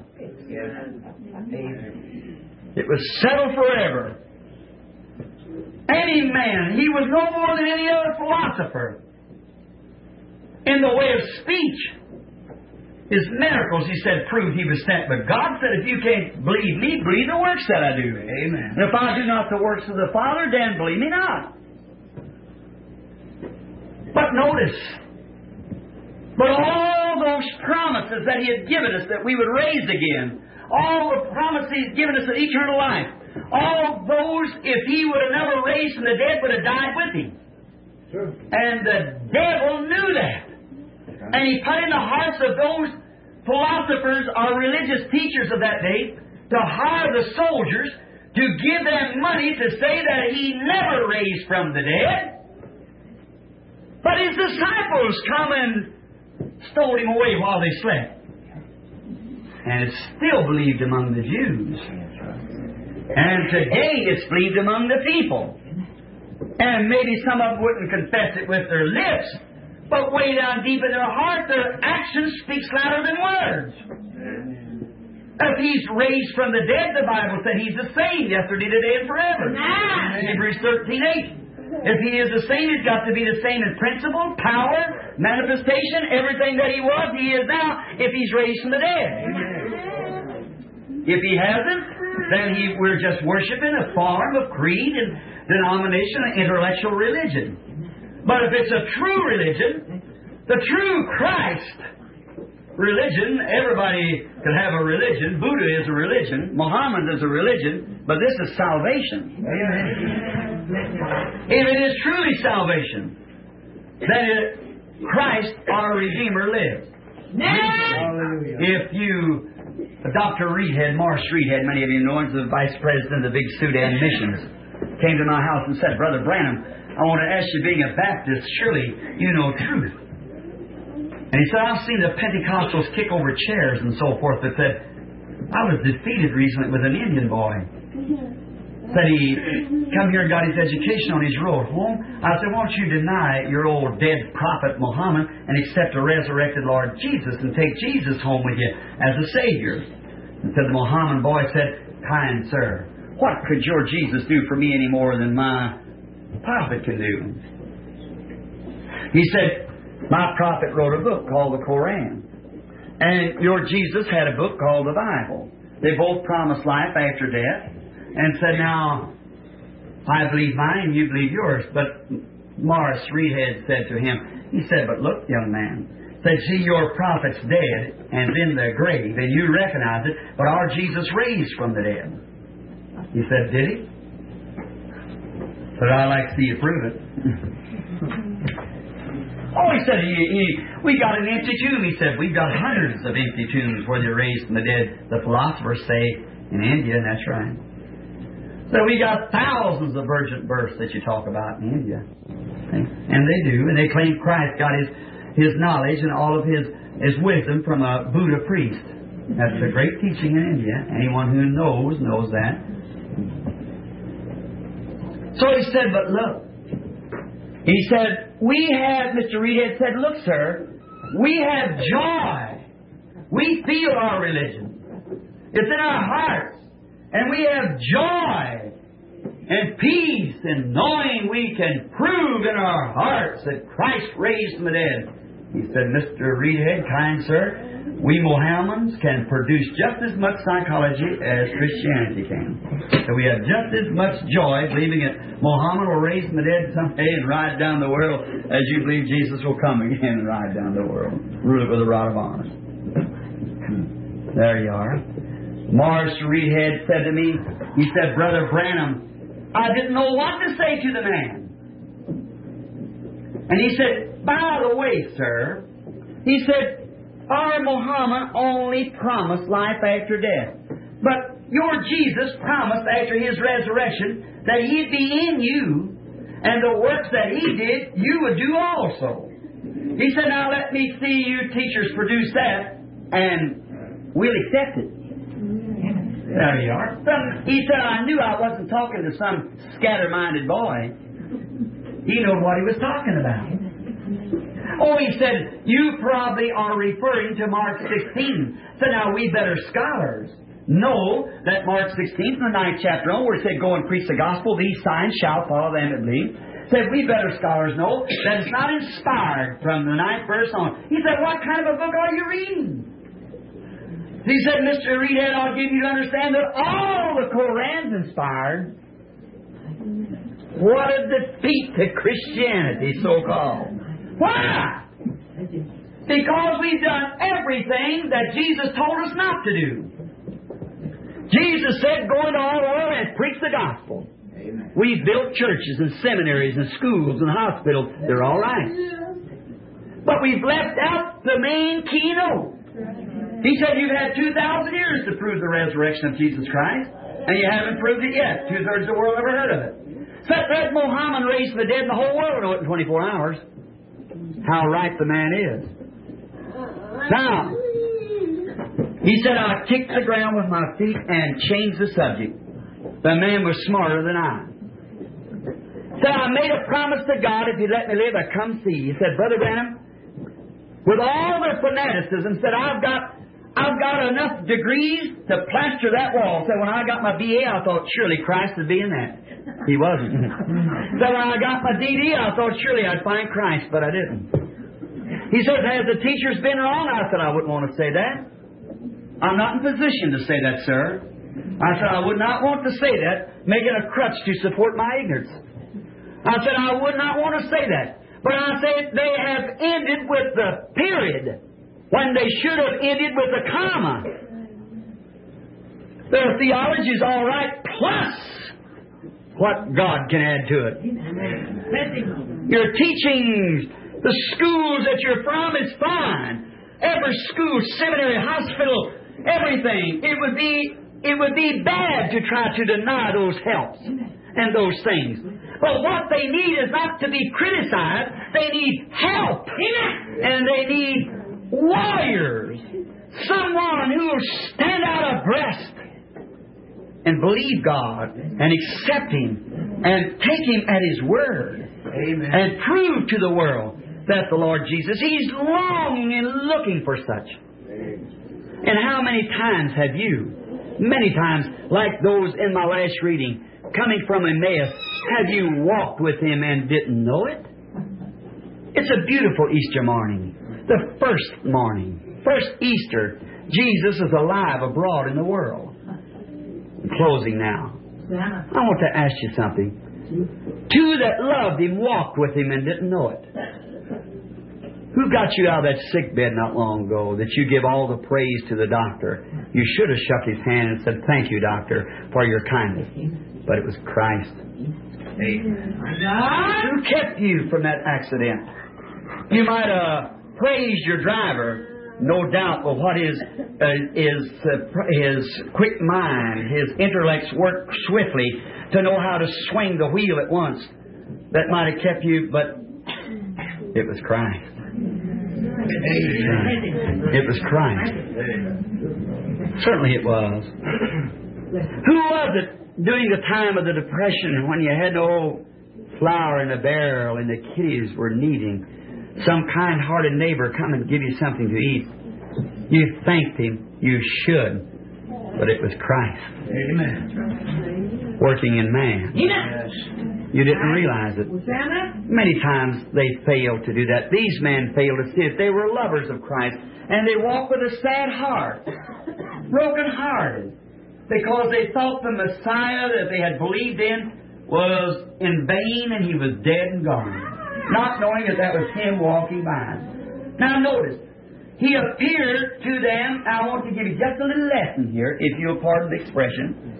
It was settled forever. Any man, He was no more than any other philosopher. In the way of speech, His miracles, He said, proved He was sent. But God said, if you can't believe Me, believe the works that I do. Amen. And if I do not the works of the Father, then believe Me not. But notice, but all those promises that He had given us that we would raise again, all the promises He's given us of eternal life, all those, if He would have never raised from the dead, would have died with Him. Sure. And the devil knew that. And he put in the hearts of those philosophers or religious teachers of that day to hire the soldiers to give them money to say that He never raised from the dead. But His disciples come and stole Him away while they slept. And it's still believed among the Jews. And today it's believed among the people. And maybe some of them wouldn't confess it with their lips, But way down deep in their heart, their actions speaks louder than words. If He's raised from the dead, the Bible said He's the same yesterday, today, and forever. Amen. Hebrews thirteen eight. If He is the same, He's got to be the same in principle, power, manifestation, everything that He was, He is now, if He's raised from the dead. Amen. If He hasn't, then he, we're just worshiping a form of creed and denomination and intellectual religion. But if it's a true religion, the true Christ religion, everybody can have a religion. Buddha is a religion. Muhammad is a religion. But this is salvation. Amen. If it is truly salvation, then it, Christ, our Redeemer, lives. Amen. If you, Doctor Reedhead, Morris Reedhead, many of you know him, is the Vice President of the Big Sudan Missions, came to my house and said, Brother Branham, I want to ask you, being a Baptist, surely you know truth. And he said, I've seen the Pentecostals kick over chairs and so forth, but said, I was defeated recently with an Indian boy. Said he come here and got his education on his road home. I said, won't you deny your old dead prophet Muhammad and accept a resurrected Lord Jesus and take Jesus home with you as a Savior? And said the Muhammad boy said, kind sir, what could your Jesus do for me any more than my prophet can do? He said, my prophet wrote a book called the Koran. And your Jesus had a book called the Bible. They both promised life after death. And said, now, I believe mine, you believe yours. But Morris Reedhead said to him, he said, but look, young man, said, see, your prophet's dead and in the grave, and you recognize it, but our Jesus raised from the dead. He said, did he? But I'd like to see you prove it. Oh, he said, he, he, we got an empty tomb. He said, we've got hundreds of empty tombs where they're raised from the dead. The philosophers say in India, and that's right. So we got thousands of virgin births that you talk about in India. And they do, and they claim Christ got his, his knowledge and all of his, his wisdom from a Buddha priest. That's a great teaching in India. Anyone who knows, knows that. So he said, but look. He said, we have, Mister Reedhead said, look, sir, we have joy. We feel our religion. It's in our hearts. And we have joy and peace in knowing we can prove in our hearts that Christ raised from the dead. He said, Mister Reedhead, kind sir, we Mohammedans can produce just as much psychology as Christianity can. So we have just as much joy believing that Mohammed will raise from the dead someday and ride down the world as you believe Jesus will come again and ride down the world, rule it with a rod of iron. There you are. Morris Reedhead said to me, he said, Brother Branham, I didn't know what to say to the man. And he said, by the way, sir, he said, our Muhammad only promised life after death. But your Jesus promised after His resurrection that He'd be in you, and the works that He did, you would do also. He said, now let me see you teachers produce that, and we'll accept it. There you are. He said, I knew I wasn't talking to some scatter-minded boy. He knew what he was talking about. Oh, he said, you probably are referring to Mark sixteen. So now we better scholars know that Mark sixteen, from the ninth chapter on, where it said, go and preach the gospel, these signs shall follow them that believe. Said, we better scholars know that it's not inspired from the ninth verse on. He said, what kind of a book are you reading? He said, Mister Reedhead, I'll give you to understand that all the Koran's inspired. What a defeat to Christianity, so-called. Why? Because we've done everything that Jesus told us not to do. Jesus said, go into all the world and preach the gospel. Amen. We've built churches and seminaries and schools and hospitals. They're all right. But we've left out the main keynote. He said you've had two thousand years to prove the resurrection of Jesus Christ, and you haven't proved it yet. Two-thirds of the world never heard of it. So that Muhammad raised from the dead, and the whole world know it in twenty-four hours. How right the man is. Now, he said, I kicked the ground with my feet and changed the subject. The man was smarter than I. Said, I made a promise to God if He'd let me live, I'd come see you. He said, Brother Branham, with all their fanaticism, said, I've got I've got enough degrees to plaster that wall. Said, when I got my B A, I thought, surely Christ would be in that. He wasn't. Said, when I got my D D, I thought, surely I'd find Christ, but I didn't. He says, has the teacher's been wrong? I said, I wouldn't want to say that. I'm not in position to say that, sir. I said, I would not want to say that, making a crutch to support my ignorance. I said, I would not want to say that. But I said, they have ended with the period when they should have ended with a comma. Their theology is all right, plus what God can add to it. Your teachings, the schools that you're from is fine. Every school, seminary, hospital, everything. It would be it would be bad to try to deny those helps and those things. But what they need is not to be criticized. They need help. And they need warriors. Someone who will stand out abreast and believe God and accept Him and take Him at His word. Amen. And prove to the world that the Lord Jesus, He's longing and looking for such. Amen. And how many times have you, many times, like those in my last reading, coming from Emmaus, have you walked with Him and didn't know it? It's a beautiful Easter morning. The first morning, first Easter, Jesus is alive abroad in the world. I'm closing now. I want to ask you something. Two that loved Him walked with Him and didn't know it. Who got you out of that sick bed not long ago that you give all the praise to the doctor? You should have shook his hand and said, thank you, doctor, for your kindness. But it was Christ. Amen. Who kept you from that accident? You might have praised your driver, no doubt, but what is uh, is uh, his quick mind, his intellects work swiftly to know how to swing the wheel at once. That might have kept you, but it was Christ. It was Christ. Certainly it was. Who was it during the time of the Depression when you had no flour in a barrel and the kiddies were needing some kind-hearted neighbor come and give you something to eat? You thanked Him. You should. But it was Christ. Amen. Working in man. Yes. You didn't realize it. Many times they failed to do that. These men failed to see it. They were lovers of Christ. And they walked with a sad heart. Broken-hearted. Because they thought the Messiah that they had believed in was in vain and He was dead and gone. Not knowing that that was Him walking by. Now notice. He appeared to them. I want to give you just a little lesson here, if you'll pardon the expression.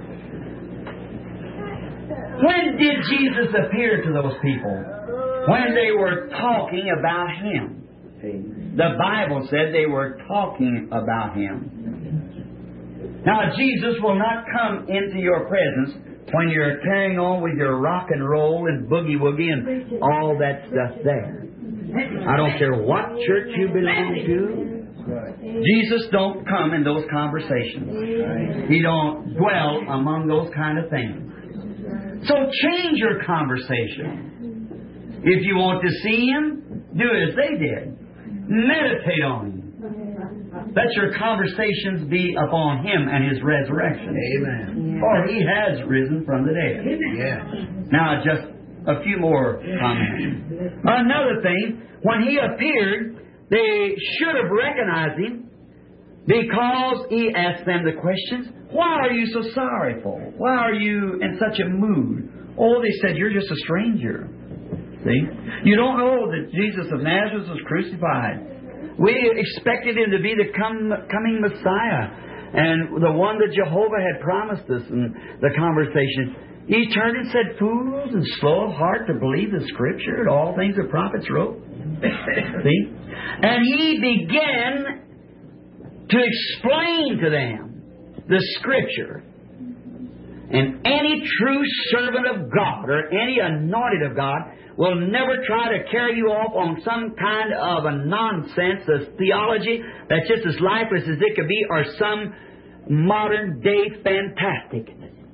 When did Jesus appear to those people? When they were talking about Him. The Bible said they were talking about Him. Now, Jesus will not come into your presence when you're carrying on with your rock and roll and boogie-woogie and all that stuff there. I don't care what church you belong to. Jesus don't come in those conversations. He don't dwell among those kind of things. So change your conversation. If you want to see Him, do as they did. Meditate on Him. Let your conversations be upon Him and His resurrection. Amen. For He has risen from the dead. Yes. Now just a few more comments. Another thing, when He appeared, they should have recognized Him because He asked them the questions, why are you so sorrowful? Why are you in such a mood? Oh, they said, you're just a stranger. See? You don't know that Jesus of Nazareth was crucified. We expected Him to be the come, coming Messiah and the one that Jehovah had promised us in the conversation. He turned and said, fools and slow of heart to believe the Scripture and all things the prophets wrote. See? And He began to explain to them the Scripture. And any true servant of God or any anointed of God will never try to carry you off on some kind of a nonsense, a theology that's just as lifeless as it could be, or some modern day fantastic.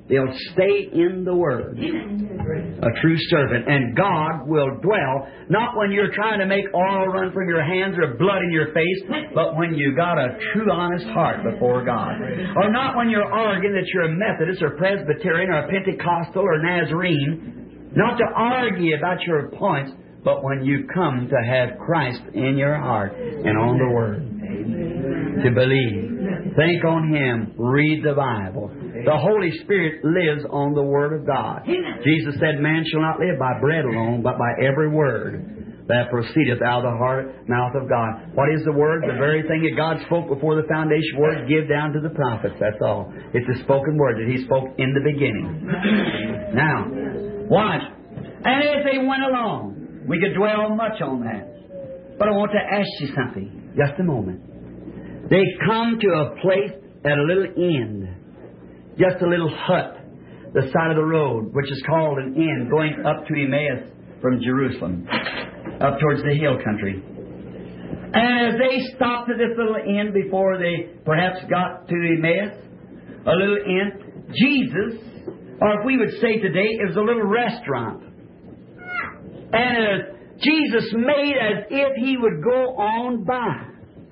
They'll stay in the Word. A true servant. And God will dwell, not when you're trying to make oil run from your hands or blood in your face, but when you got a true, honest heart before God. Or not when you're arguing that you're a Methodist or Presbyterian or a Pentecostal or Nazarene. Not to argue about your points, but when you come to have Christ in your heart and on the Word. To believe. Think on Him. Read the Bible. The Holy Spirit lives on the Word of God. Jesus said, man shall not live by bread alone, but by every word that proceedeth out of the heart, mouth of God. What is the Word? The very thing that God spoke before the foundation word, give down to the prophets. That's all. It's the spoken word that He spoke in the beginning. Now, watch. And as they went along, we could dwell much on that. But I want to ask you something. Just a moment. They come to a place at a little end. Just a little hut, the side of the road, which is called an inn, going up to Emmaus from Jerusalem, up towards the hill country. And as they stopped at this little inn before they perhaps got to Emmaus, a little inn, Jesus, or if we would say today, it was a little restaurant. And as Jesus made as if He would go on by.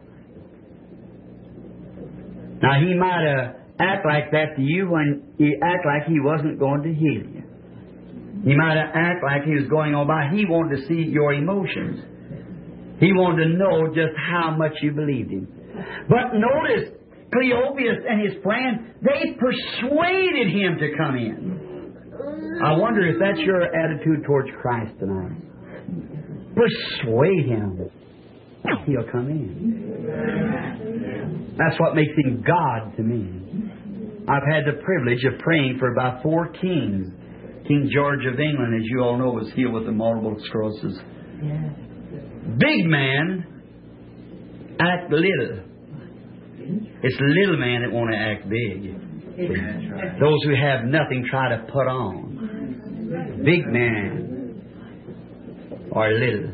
Now, He might have act like that to you when He act like He wasn't going to heal you. He might have act like He was going on by. He wanted to see your emotions. He wanted to know just how much you believed Him. But notice, Cleopas and his friend, they persuaded Him to come in. I wonder if that's your attitude towards Christ tonight. Persuade Him. He'll come in. That's what makes Him God to me. I've had the privilege of praying for about four kings. King George of England, as you all know, was healed with the multiple sclerosis. Yes. Big man act little. It's little man that want to act big. Those who have nothing try to put on. Big man or little.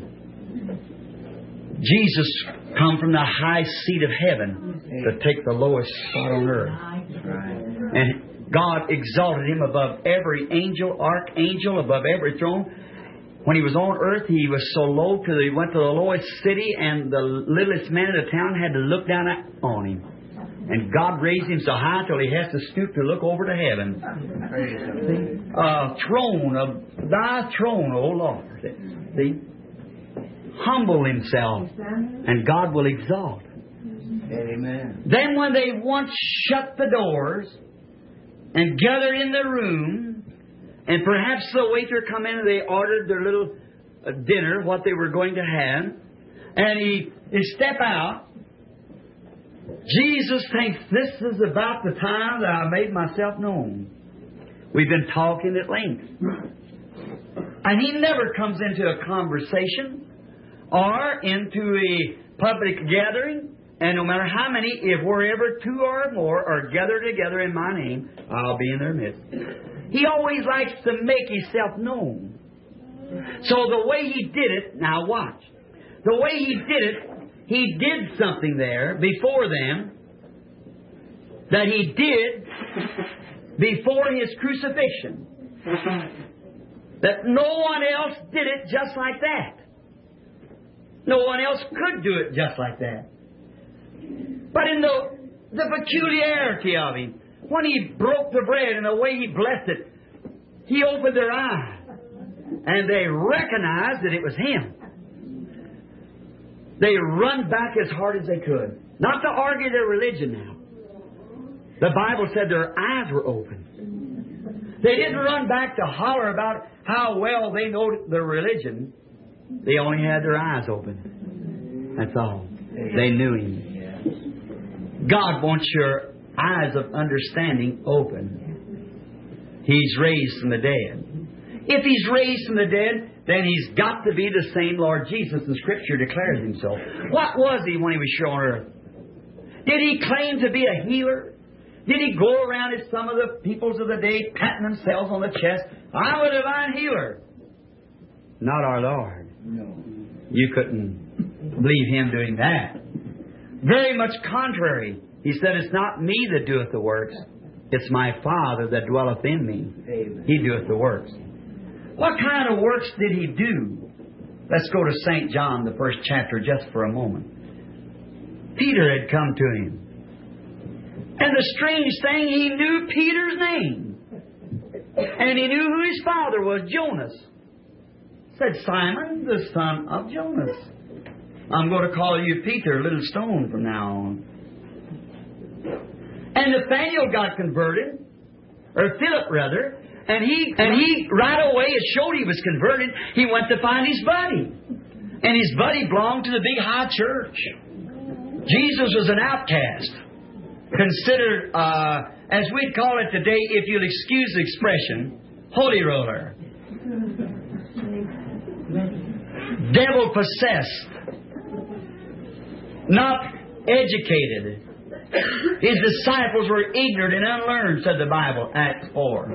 Jesus come from the high seat of heaven to take the lowest spot on earth. And God exalted Him above every angel, archangel, above every throne. When He was on earth, He was so low till He went to the lowest city, and the littlest man in the town had to look down on Him. And God raised Him so high till He has to stoop to look over to heaven. A throne of Thy throne, O Lord. See? Humble Himself, and God will exalt. Amen. Then when they once shut the doors and gathered in the room, and perhaps the waiter come in and they ordered their little uh, dinner, what they were going to have, and he, he step out, Jesus thinks, this is about the time that I made myself known. We've been talking at length. And He never comes into a conversation or into a public gathering, and no matter how many, if wherever two or more are gathered together in My name, I'll be in their midst. He always likes to make Himself known. So the way He did it, now watch, the way He did it, He did something there before them that He did before His crucifixion. That no one else did it just like that. No one else could do it just like that. But in the, the peculiarity of Him, when He broke the bread and the way He blessed it, He opened their eyes. And they recognized that it was Him. They run back as hard as they could. Not to argue their religion now. The Bible said their eyes were open. They didn't run back to holler about how well they know their religion. They only had their eyes open. That's all. They knew Him. God wants your eyes of understanding open. He's raised from the dead. If He's raised from the dead, then He's got to be the same Lord Jesus. The Scripture declares Himself. What was He when He was here on earth? Did He claim to be a healer? Did He go around as some of the peoples of the day patting themselves on the chest? I'm a divine healer. Not our Lord. No. You couldn't believe Him doing that. Very much contrary. He said, it's not Me that doeth the works. It's my Father that dwelleth in me. Amen. He doeth the works. What kind of works did He do? Let's go to Saint John, the first chapter, just for a moment. Peter had come to Him. And the strange thing, He knew Peter's name. And He knew who his father was, Jonas. Said, Simon, the son of Jonas. I'm going to call you Peter, little stone, from now on. And Nathaniel got converted, or Philip rather, and he and he right away, it showed he was converted. He went to find his buddy, and his buddy belonged to the big high church. Jesus was an outcast, considered, uh, as we'd call it today, if you'll excuse the expression, holy roller, devil possessed, not educated. His disciples were ignorant and unlearned, said the Bible, Acts four.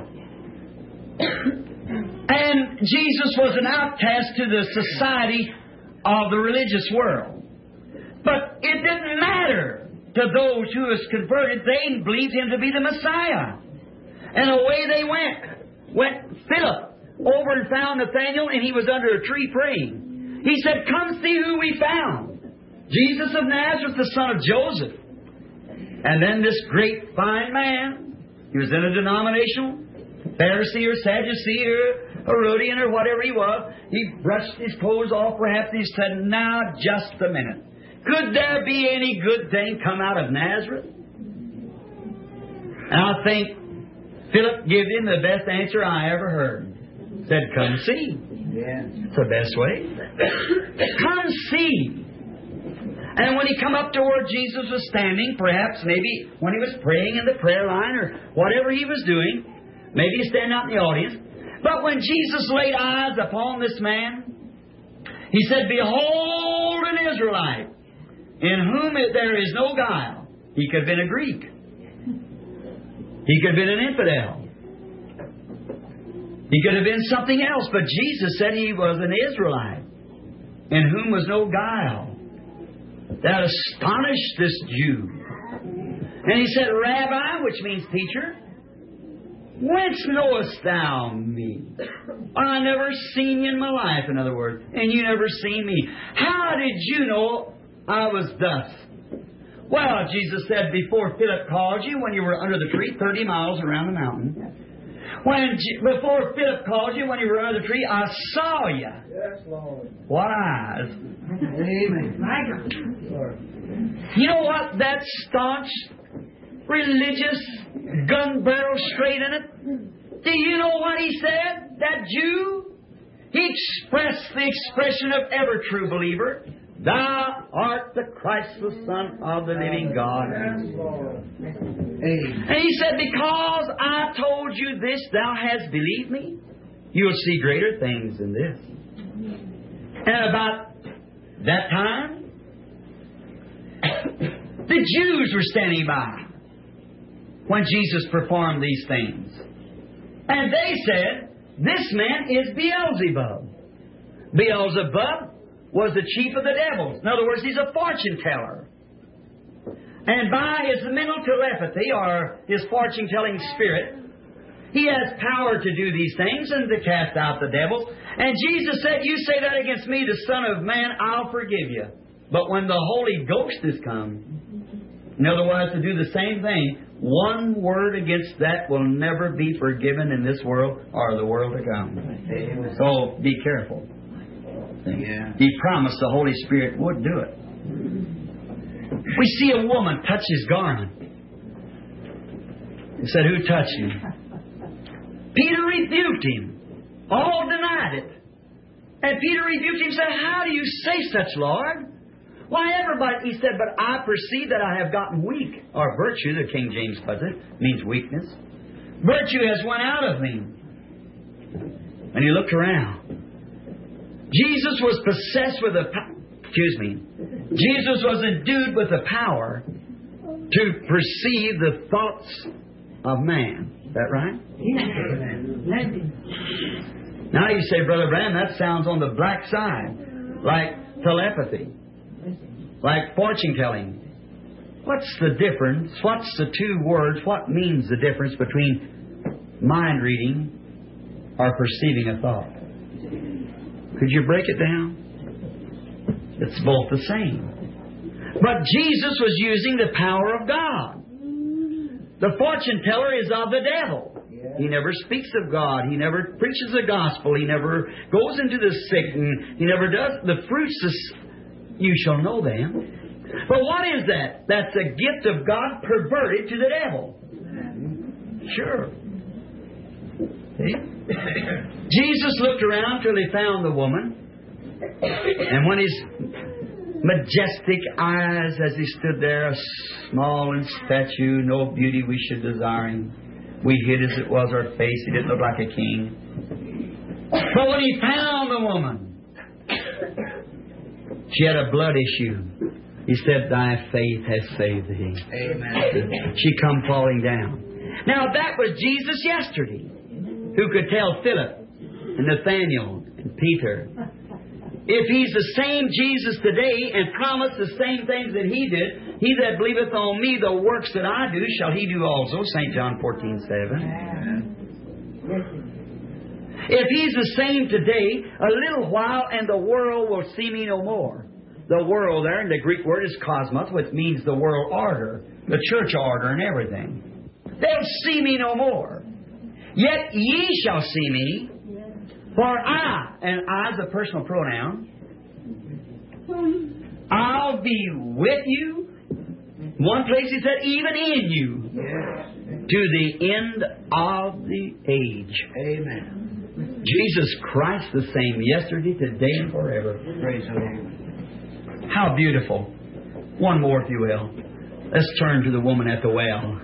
And Jesus was an outcast to the society of the religious world. But it didn't matter to those who was converted. They believed Him to be the Messiah. And away they went. Went Philip over and found Nathanael, and he was under a tree praying. He said, come see who we found. Jesus of Nazareth, the son of Joseph. And then this great fine man, he was in a denominational, Pharisee or Sadducee or Herodian or whatever he was, he brushed his clothes off perhaps, and he said, now just a minute. Could there be any good thing come out of Nazareth? And I think Philip gave him the best answer I ever heard. Said, come see. Yeah. It's the best way. Come see. And when he come up to where Jesus was standing, perhaps maybe when he was praying in the prayer line or whatever he was doing, maybe he's standing out in the audience. But when Jesus laid eyes upon this man, He said, behold an Israelite, in whom there is no guile. He could have been a Greek. He could have been an infidel. He could have been something else, but Jesus said he was an Israelite, in whom was no guile. That astonished this Jew. And he said, Rabbi, which means teacher, whence knowest thou me? I never seen you in my life, in other words, and you never seen me. How did you know I was thus? Well, Jesus said, before Philip called you, when you were under the tree, thirty miles around the mountain. When before Philip called you, when you were under the tree, I saw you. Yes, Lord. What eyes? Amen. You know what? That staunch, religious, gun barrel straight in it. Do you know what he said? That Jew? He expressed the expression of every true believer. Thou art the Christ, the Son of the living God. Yes, Lord. Amen. And he said, because I told you this, thou hast believed me. You'll see greater things than this. And about that time, the Jews were standing by when Jesus performed these things. And they said, this man is Beelzebub. Beelzebub was the chief of the devils. In other words, he's a fortune teller. And by his mental telepathy, or his fortune-telling spirit, he has power to do these things and to cast out the devils. And Jesus said, you say that against me, the Son of Man, I'll forgive you. But when the Holy Ghost has come, in other words, to do the same thing, one word against that will never be forgiven in this world or the world to come. Amen. So be careful. Yeah. He promised the Holy Spirit would do it. We see a woman touch his garment. He said, who touched him? Peter rebuked him. All denied it. And Peter rebuked him and said, how do you say such, Lord? Why, everybody, he said, but I perceive that I have gotten weak. Or virtue, the King James puts it, means weakness. Virtue has went out of me. And he looked around. Jesus was possessed with a, excuse me, Jesus was endued with the power to perceive the thoughts of man. Is that right? Now you say, Brother Branham, that sounds on the black side, like telepathy, like fortune telling. what's the difference? What's the two words? What means the difference between mind reading or perceiving a thought? Could you break it down? It's both the same. But Jesus was using the power of God. The fortune teller is of the devil. He never speaks of God. He never preaches the gospel. He never goes into the sick. And he never does the fruits. Of, you shall know them. But what is that? That's a gift of God perverted to the devil. Sure. See? Jesus looked around till he found the woman. And when his majestic eyes, as he stood there, small in stature, no beauty we should desire him. We hid as it was our face. He didn't look like a king. But when he found the woman, she had a blood issue. He said, thy faith has saved thee. Amen. She come falling down. Now that was Jesus yesterday, who could tell Philip and Nathaniel and Peter, if He's the same Jesus today and promised the same things that He did, he that believeth on me, the works that I do, shall he do also. Saint John fourteen seven. If He's the same today, a little while and the world will see me no more. The world there, in the Greek word, is cosmos, which means the world order, the church order and everything. They'll see me no more. Yet ye shall see me, for I, and I is a personal pronoun, I'll be with you. One place he said, even in you, yes, to the end of the age. Amen. Jesus Christ the same yesterday, today, and forever. Praise the Lord. How beautiful. One more, if you will. Let's turn to the woman at the well.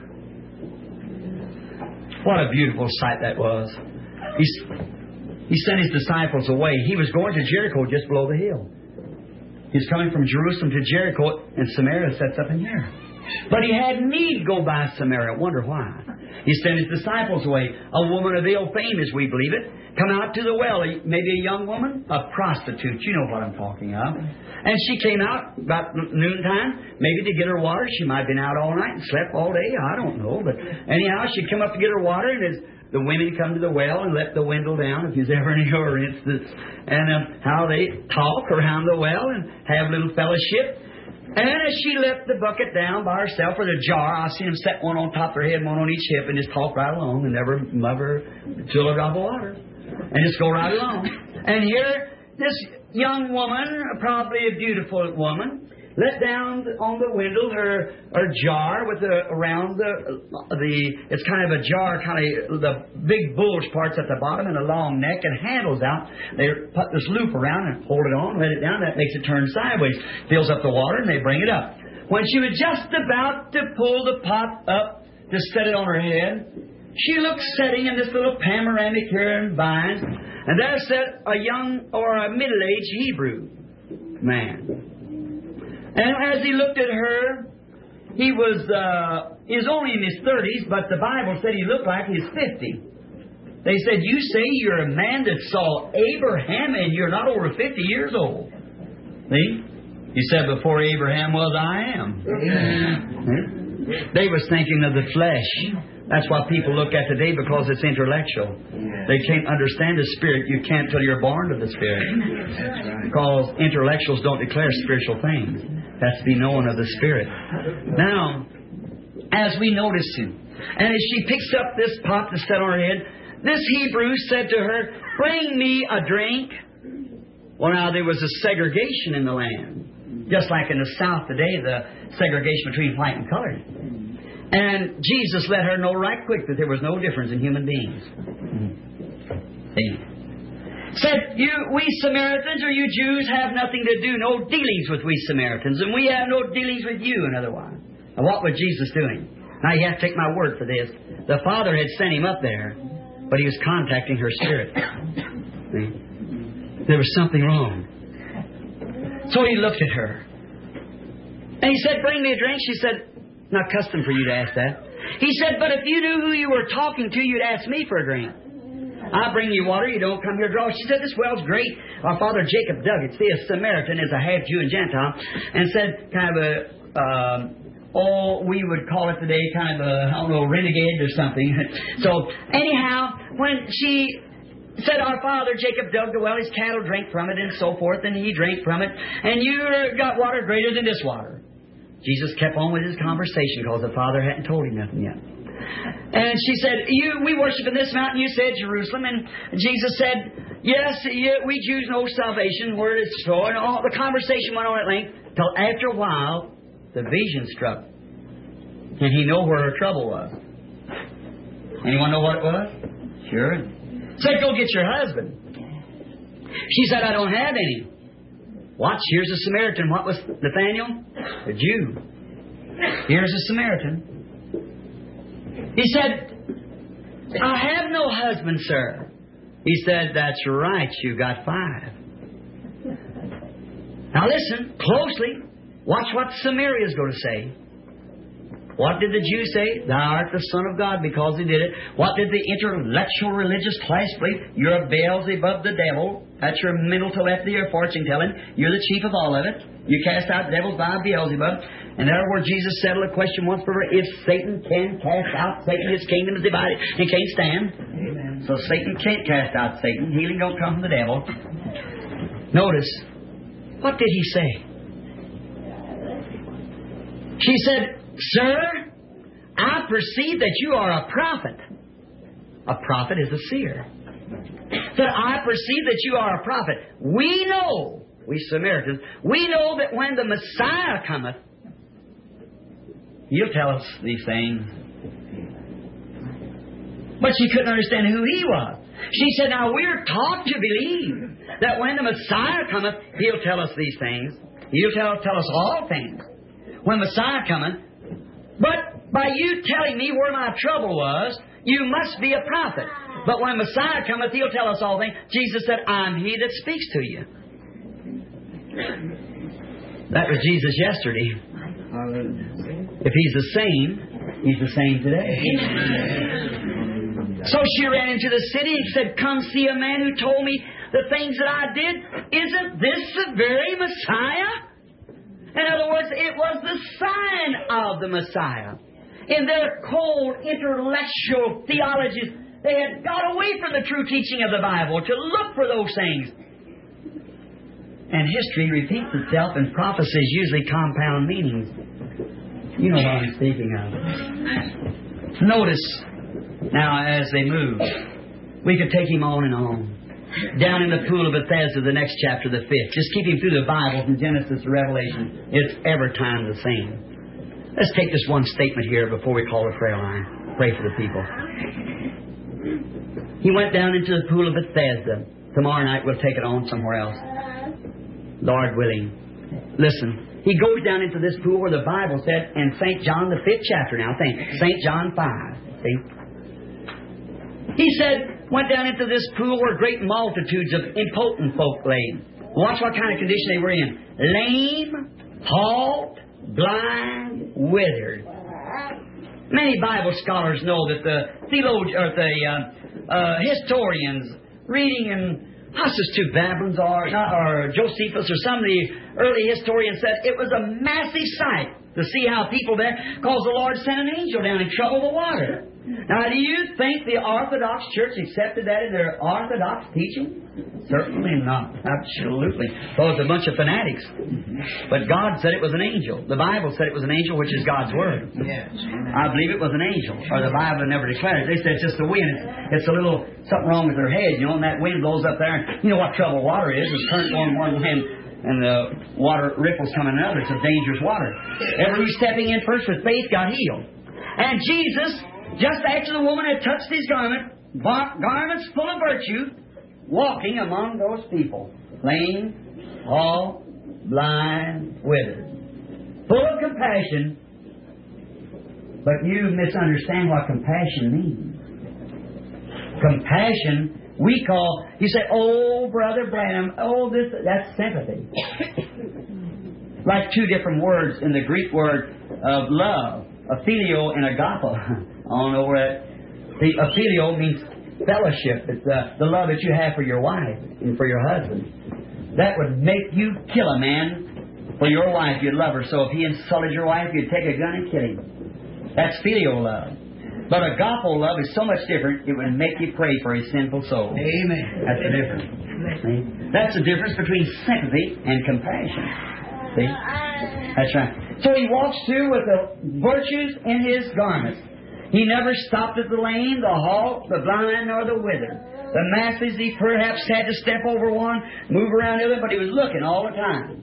What a beautiful sight that was. He, he sent His disciples away. He was going to Jericho just below the hill. He's coming from Jerusalem to Jericho, and Samaria sets up in here. But He had need to go by Samaria. Wonder why. He sent His disciples away. A woman of ill fame, as we believe it, come out to the well. Maybe a young woman, a prostitute. You know what I'm talking of. And she came out about noontime, maybe to get her water. She might have been out all night and slept all day. I don't know. But anyhow, she come up to get her water, and as the women come to the well and let the window down, if you've ever in your instance, and um, how they talk around the well and have little fellowship. And as she left the bucket down by herself, or the jar, I seen them set one on top of her head, one on each hip, and just talk right along and never never fill a drop of water. And just go right along. And here, this young woman, probably a beautiful woman, let down on the window her, her jar with the around the the it's kind of a jar, kind of the big bulge parts at the bottom and a long neck and handles out. They put this loop around and hold it on, let it down. That makes it turn sideways. Fills up the water and they bring it up. When she was just about to pull the pot up to set it on her head, she looked sitting in this little panoramic here in vines, and there sat a young or a middle-aged Hebrew man. And as he looked at her, he was uh, he was only in his thirties, but the Bible said he looked like he's fifty. They said, you say you're a man that saw Abraham and you're not over fifty years old. See? He said, before Abraham was, I am. Yeah. They was thinking of the flesh. That's what people look at today, because it's intellectual. They can't understand the Spirit. You can't till you're born of the Spirit. Because intellectuals don't declare spiritual things. That's to be known of the Spirit. Now, as we notice him, and as she picks up this pot to set on her head, this Hebrew said to her, bring me a drink. Well, now, there was a segregation in the land. Just like in the South today, the segregation between white and colored. And Jesus let her know right quick that there was no difference in human beings. Mm-hmm. Said, you, we Samaritans or you Jews have nothing to do, no dealings with we Samaritans, and we have no dealings with you, and otherwise. Now, what was Jesus doing? Now, you have to take my word for this. The Father had sent him up there, but he was contacting her spirit. See? There was something wrong. So he looked at her. And he said, bring me a drink. She said, not custom for you to ask that. He said, but if you knew who you were talking to, you'd ask me for a drink. I bring you water, you don't come here to draw. She said, this well's great. Our father Jacob dug it. See, a Samaritan is a half Jew and Gentile. And said, kind of a, uh, oh, we would call it today kind of a, I don't know, renegade or something. So, anyhow, when she said, our father Jacob dug the well, his cattle drank from it, and so forth, and he drank from it, and you got water greater than this water. Jesus kept on with his conversation because the Father hadn't told him nothing yet. And she said, "You, we worship in this mountain." You said Jerusalem, and Jesus said, "Yes, yeah, we Jews know salvation, where it is so." And all the conversation went on at length till after a while, the vision struck, and he knew where her trouble was. Anyone know what it was? Sure. Said, "Go get your husband." She said, "I don't have any." Watch, here's a Samaritan. What was Nathaniel? A Jew. Here's a Samaritan. He said, "I have no husband, sir." He said, "That's right, you got five." Now listen closely. Watch what Samaria is going to say. What did the Jew say? "Thou art the Son of God," because he did it. What did the intellectual religious class believe? You're a Beelzebub the devil. That's your mental telepathy, your fortune telling. You're the chief of all of it. You cast out devils by Beelzebub. And there where Jesus settled a question once for all. If Satan can cast out Satan, his kingdom is divided and can't stand. Amen. So Satan can't cast out Satan. Healing don't come from the devil. Notice, what did he say? She said, "Sir, I perceive that you are a prophet." A prophet is a seer. Said, "I perceive that you are a prophet. We know," we Samaritans, "we know that when the Messiah cometh, He'll tell us these things." But she couldn't understand who He was. She said, "Now we're taught to believe that when the Messiah cometh, He'll tell us these things. He'll tell, tell us all things. When Messiah cometh, but by you telling me where my trouble was, you must be a prophet. But when Messiah cometh, He'll tell us all things." Jesus said, "I'm He that speaks to you." That was Jesus yesterday. If He's the same, He's the same today. So she ran into the city and said, "Come see a man who told me the things that I did. Isn't this the very Messiah?" In other words, it was the sign of the Messiah. In their cold, intellectual theologies, they had got away from the true teaching of the Bible to look for those things. And history repeats itself, and prophecies usually compound meanings. You know what I'm speaking of. Notice, now as they move, we could take him on and on. Down in the pool of Bethesda, the next chapter, the fifth. Just keep him through the Bible from Genesis to Revelation. It's every time the same. Let's take this one statement here before we call the prayer line. Pray for the people. He went down into the pool of Bethesda. Tomorrow night we'll take it on somewhere else, Lord willing. Listen, he goes down into this pool where the Bible said in Saint John, the fifth chapter now, think, Saint John five. See? He said, went down into this pool where great multitudes of impotent folk lay. Watch what kind of condition they were in. Lame, halt, blind, withered. Many Bible scholars know that the theologians, or the uh, uh, historians, reading in Hussus to Babylons or, or Josephus or some of the early historians said it was a massive sight to see how people there, because the Lord sent an angel down and troubled the water. Now, do you think the Orthodox Church accepted that in their Orthodox teaching? Certainly not. Absolutely. Well, it's a bunch of fanatics. But God said it was an angel. The Bible said it was an angel, which is God's Word. Yes. I believe it was an angel, or the Bible never declared it. They said it's just the wind. It's, it's a little something wrong with their head, you know, and that wind blows up there. And you know what trouble water is? It's current going one way, and the water ripples coming another. It's a dangerous water. Every stepping in first with faith got healed. And Jesus, just after the woman had touched His garment, garments full of virtue, walking among those people, lame, halt, blind, withered, full of compassion. But you misunderstand what compassion means. Compassion, we call, you say, "Oh, Brother Branham, oh, this, that's sympathy." Like two different words in the Greek word of love, phileo and agape. I don't know where that, the phileo means fellowship. It's uh, the love that you have for your wife and for your husband. That would make you kill a man For your wife, you'd love her. So if he insulted your wife, you'd take a gun and kill him. That's filial love. But agape love is so much different, it would make you pray for his sinful soul. Amen. That's the difference. See? That's the difference between sympathy and compassion. See? That's right. So he walks through with the virtues in his garments. He never stopped at the lame, the halt, the blind, nor the withered. The masses, he perhaps had to step over one, move around the other, but he was looking all the time.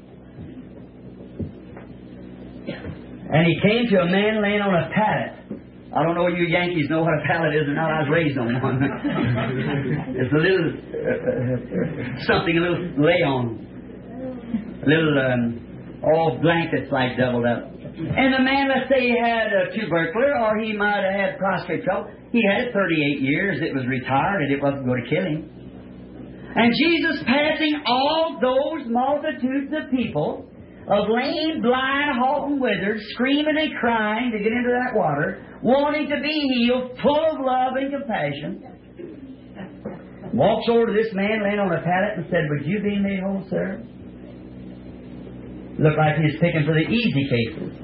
And he came to a man laying on a pallet. I don't know if you Yankees know what a pallet is or not. I was raised on one. It's a little uh, something, a little lay on, a little um, all blankets like doubled up. And the man, let's say he had a tubercular, or he might have had prostate trouble. He had it thirty-eight years. It was retired, and it wasn't going to kill him. And Jesus, passing all those multitudes of people, of lame, blind, halt, and withered, screaming and crying to get into that water, wanting to be healed, full of love and compassion, walks over to this man laying on a pallet and said, "Would you be made whole, sir?" Looked like he was picking for the easy cases.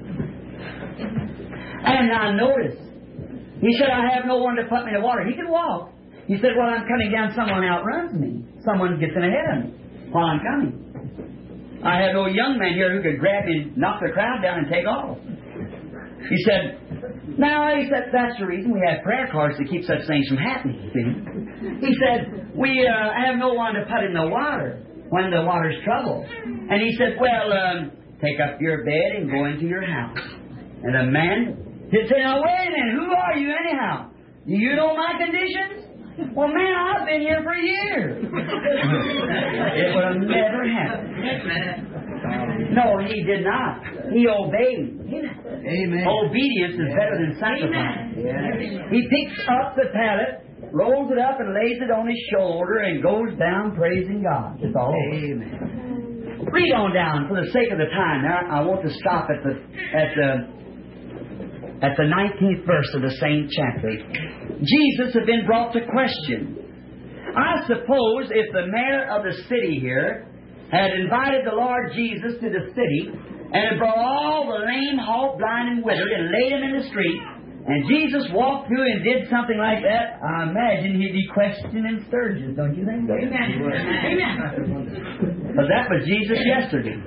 And I noticed, he said, "I have no one to put me in the water." He could walk. He said, "While I'm coming down, someone outruns me. Someone gets in ahead of me while I'm coming. I have no young man here who could grab me and knock the crowd down and take off." He said, "Now," he said, "that's the reason we have prayer cards to keep such things from happening." See? He said, "We uh, have no one to put in the water when the water's trouble." And he said, "Well, um, take up your bed and go into your house." And the man he said, "Now, wait a minute, who are you anyhow? Do you know my conditions?" "Well, man, I've been here for years." It would have never happened. No, he did not. He obeyed. Amen. Obedience is better than sacrifice. He picks up the pallet, rolls it up, and lays it on his shoulder, and goes down praising God. It's all over. Amen. Read on down for the sake of the time. Now, I want to stop at the at the at the nineteenth verse of the same chapter. Jesus had been brought to question. I suppose if the mayor of the city here had invited the Lord Jesus to the city and had brought all the lame, halt, blind, and withered and laid them in the street, and Jesus walked through and did something like that, I imagine he'd be questioning Sturgis, don't you think? Amen. Amen. But that was Jesus yesterday.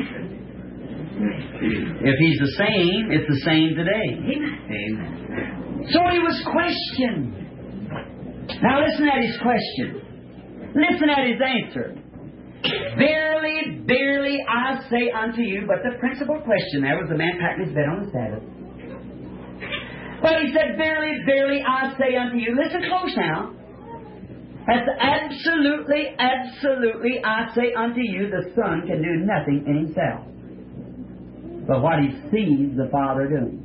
If he's the same, it's the same today. Amen. So he was questioned. Now listen at his question. Listen at his answer. "Verily, verily, I say unto you," but the principal question there was the man packing his bed on the Sabbath. But he said, "Verily, verily, I say unto you," listen close now. "That's absolutely, absolutely, I say unto you, the Son can do nothing in himself, but what he sees the Father doing."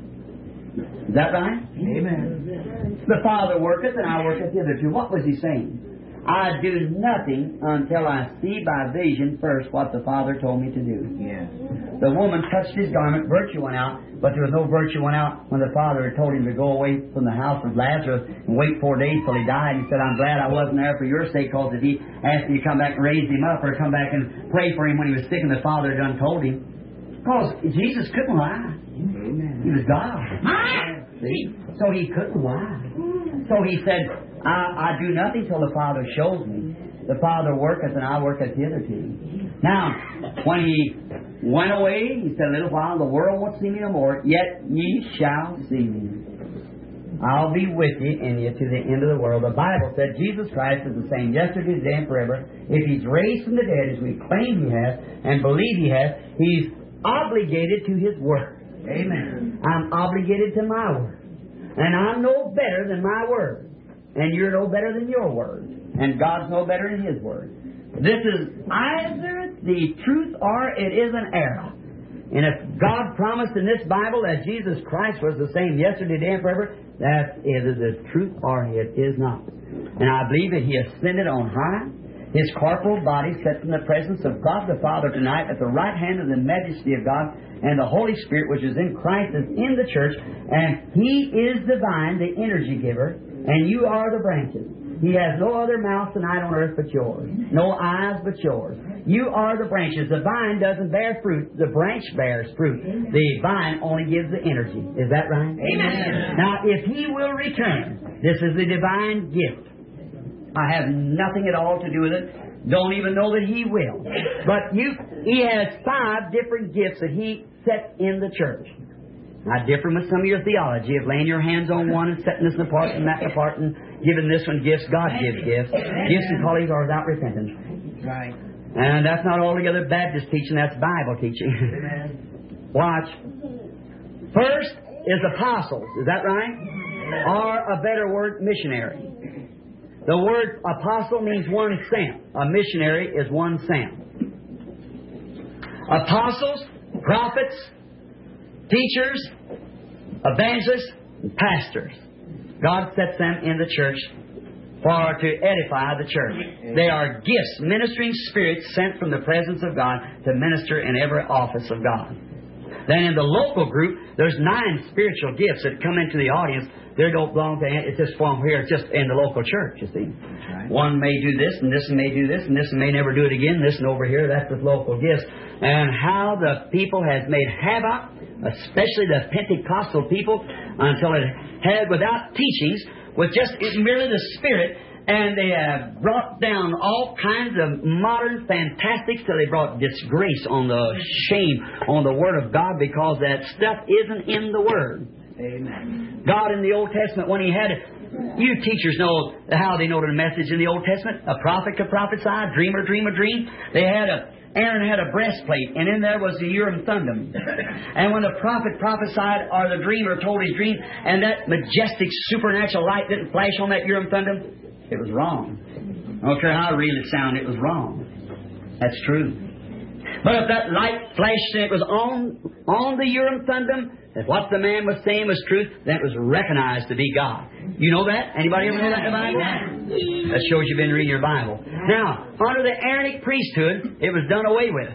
Is that right? Amen. "The Father worketh, and I worketh hitherto." What was he saying? I do nothing until I see by vision first what the Father told me to do. Yeah. The woman touched his garment, virtue went out, but there was no virtue went out when the Father had told him to go away from the house of Lazarus and wait four days till he died. He said, "I'm glad I wasn't there for your sake, because if he asked me to come back and raise him up or come back and pray for him when he was sick and the Father had done told him." Because Jesus couldn't lie. Amen. He was God. See? So he couldn't lie. So he said, I, I do nothing till the Father shows me. The Father worketh, and I worketh hitherto. Now, when he went away, he said, "A little while, the world won't see me no more, yet ye shall see me. I'll be with you in you to the end of the world." The Bible said Jesus Christ is the same yesterday, today, and forever. If he's raised from the dead, as we claim he has, and believe he has, he's obligated to his word. Amen. I'm obligated to my word. And I'm no better than my word. And you're no better than your word. And God's no better than his word. This is either the truth or it is an error. And if God promised in this Bible that Jesus Christ was the same yesterday, today, and forever, that is the truth or it is not. And I believe that he ascended on high. His corporal body sits in the presence of God the Father tonight at the right hand of the majesty of God, and the Holy Spirit, which is in Christ, is in the church, and he is the vine, the energy giver, and you are the branches. He has no other mouth tonight on earth but yours, no eyes but yours. You are the branches. The vine doesn't bear fruit. The branch bears fruit. The vine only gives the energy. Is that right? Amen. Now, if He will return, this is the divine gift. I have nothing at all to do with it. Don't even know that He will. But you, He has five different gifts that He set in the church. Now, different with some of your theology of laying your hands on one and setting this apart and that apart and giving this one gifts. God gives gifts. Gifts and callings are without repentance. Right. And that's not altogether Baptist teaching, that's Bible teaching. Watch. First is apostles. Is that right? Or a better word, missionary. The word apostle means one sent. A missionary is one sent. Apostles, prophets, teachers, evangelists, and pastors. God sets them in the church for to edify the church. They are gifts, ministering spirits sent from the presence of God to minister in every office of God. Then in the local group, there's nine spiritual gifts that come into the audience. They don't belong to, it's just from here, it's just in the local church, you see. Right. One may do this, and this may do this, and this may never do it again, this and over here, that's the local gifts. And how the people has made havoc, especially the Pentecostal people, until it had, without teachings, with just merely the Spirit, and they have brought down all kinds of modern fantastics till they brought disgrace on the shame on the Word of God because that stuff isn't in the Word. Amen. God in the Old Testament, when He had it, you teachers know how they know the message in the Old Testament. A prophet could prophesy, a dreamer dream a dream. They had a Aaron had a breastplate, and in there was the Urim Thummim. And when the prophet prophesied or the dreamer told his dream, and that majestic supernatural light didn't flash on that Urim Thummim, it was wrong. I don't care how real it sounded, it was wrong. That's true. But if that light flashed and it was on on the Urim Thummim, if what the man was saying was truth, then it was recognized to be God. You know that? Anybody ever know that in the Bible? That shows you've been reading your Bible. Now, under the Aaronic priesthood, it was done away with.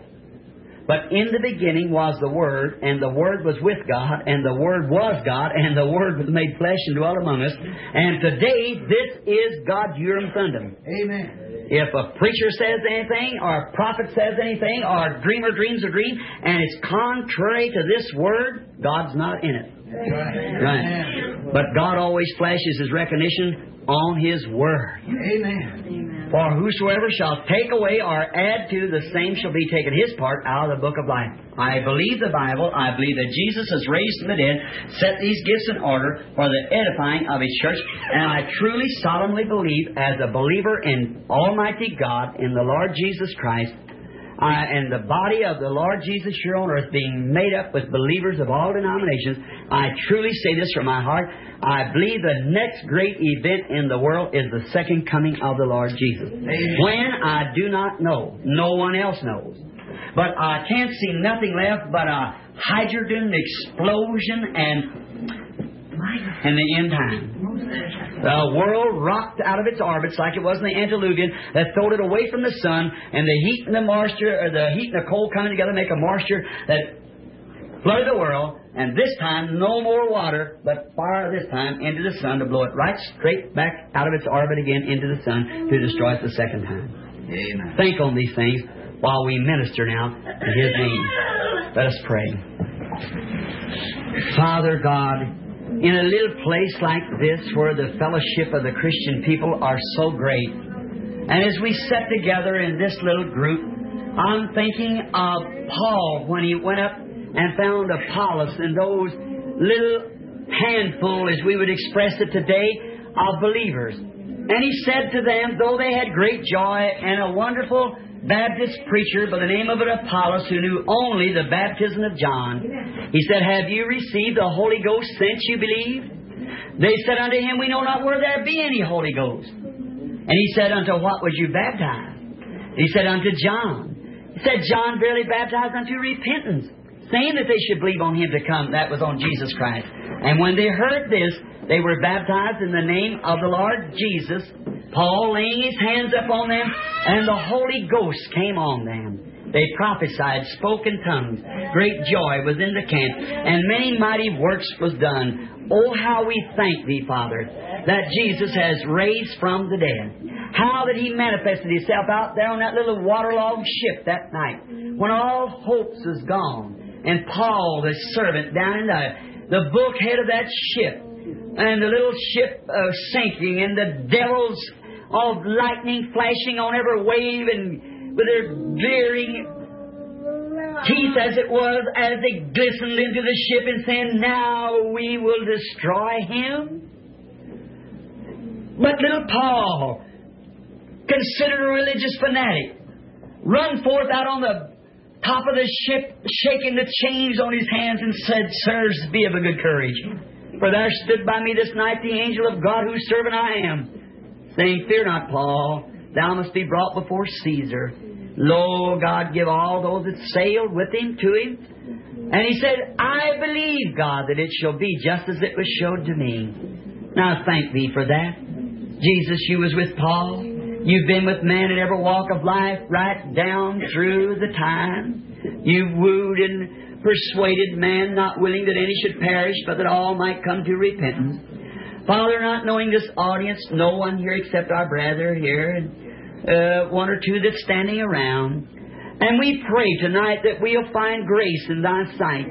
But in the beginning was the Word, and the Word was with God, and the Word was God, and the Word was made flesh and dwelt among us. And today, this is God's Urim Thummim. Amen. If a preacher says anything, or a prophet says anything, or a dreamer dreams a dream, and it's contrary to this Word, God's not in it. Right. Right. But God always flashes His recognition on His Word. Amen. For whosoever shall take away or add to, the same shall be taken his part out of the book of life. I believe the Bible. I believe that Jesus is raised from the dead, set these gifts in order for the edifying of His church. And I truly, solemnly believe, as a believer in Almighty God, in the Lord Jesus Christ, I, and the body of the Lord Jesus here on earth being made up with believers of all denominations, I truly say this from my heart. I believe the next great event in the world is the second coming of the Lord Jesus. Amen. When, I do not know. No one else knows. But I can't see nothing left but a hydrogen explosion and in the end time. The world rocked out of its orbits like it was in the antediluvian that throwed it away from the sun, and the heat and the moisture, or the heat and the cold coming together make a moisture that flooded the world. And this time, no more water, but fire this time into the sun to blow it right straight back out of its orbit again into the sun to destroy it the second time. Amen. Think on these things while we minister now in His name. Let us pray. Father God, in a little place like this where the fellowship of the Christian people are so great, and as we sat together in this little group, I'm thinking of Paul when he went up and found Apollos and those little handful, as we would express it today, of believers. And he said to them, though they had great joy, and a wonderful Baptist preacher by the name of Apollos, who knew only the baptism of John, he said, have you received the Holy Ghost since you believed? They said unto him, we know not where there be any Holy Ghost. And he said, unto what was you baptized? He said, unto John. He said, John verily baptized unto repentance, saying that they should believe on Him to come. That was on Jesus Christ. And when they heard this, they were baptized in the name of the Lord Jesus, Paul laying his hands upon them, and the Holy Ghost came on them. They prophesied, spoke in tongues. Great joy was in the camp, and many mighty works was done. Oh, how we thank Thee, Father, that Jesus has raised from the dead. How that He manifested Himself out there on that little waterlogged ship that night, when all hopes was gone. And Paul, the servant, down in the, the bulkhead of that ship, and the little ship uh, sinking, and the devils of lightning flashing on every wave, and with their glaring teeth as it was, as they glistened into the ship, and saying, "Now we will destroy him." But little Paul, considered a religious fanatic, run forth out on the top of the ship, shaking the chains on his hands, and said, "Sirs, be of a good courage. For there stood by me this night the angel of God, whose servant I am, saying, Fear not, Paul, thou must be brought before Caesar. Lo, God give all those that sailed with him to him." And he said, "I believe, God, that it shall be just as it was showed to me." Now thank Thee for that. Jesus, You was with Paul. You've been with men in every walk of life, right down through the time. You've wooed and persuaded man, not willing that any should perish, but that all might come to repentance. Father, not knowing this audience, no one here except our brother here, and uh, one or two that's standing around. And we pray tonight that we'll find grace in Thy sight.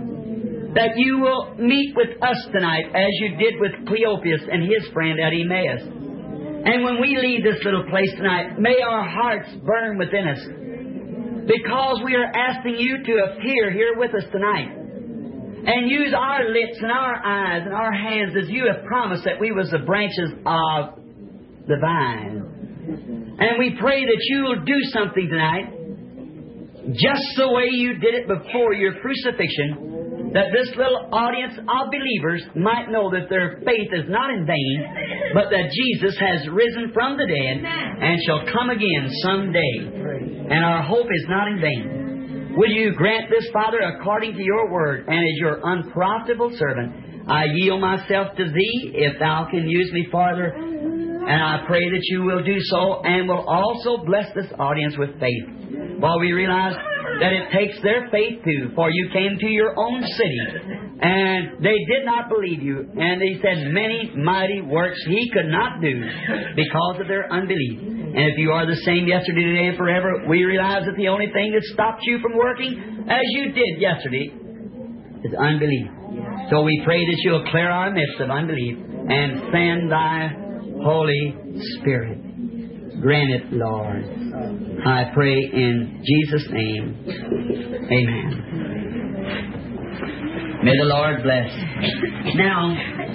That You will meet with us tonight as You did with Cleopas and his friend at Emmaus. And when we leave this little place tonight, may our hearts burn within us, because we are asking You to appear here with us tonight and use our lips and our eyes and our hands as You have promised that we was the branches of the vine. And we pray that You will do something tonight, just the way You did it before Your crucifixion, that this little audience of believers might know that their faith is not in vain, but that Jesus has risen from the dead and shall come again someday. And our hope is not in vain. Will You grant this, Father, according to Your word, and as Your unprofitable servant, I yield myself to Thee, if Thou can use me farther, and I pray that You will do so, and will also bless this audience with faith. While we realize that it takes their faith too, for You came to Your own city, and they did not believe You, and they said many mighty works He could not do because of their unbelief. And if You are the same yesterday, today, and forever, we realize that the only thing that stops You from working as You did yesterday is unbelief. So we pray that You'll clear our midst of unbelief and send Thy Holy Spirit. Grant it, Lord. I pray in Jesus' name. Amen. May the Lord bless. Now,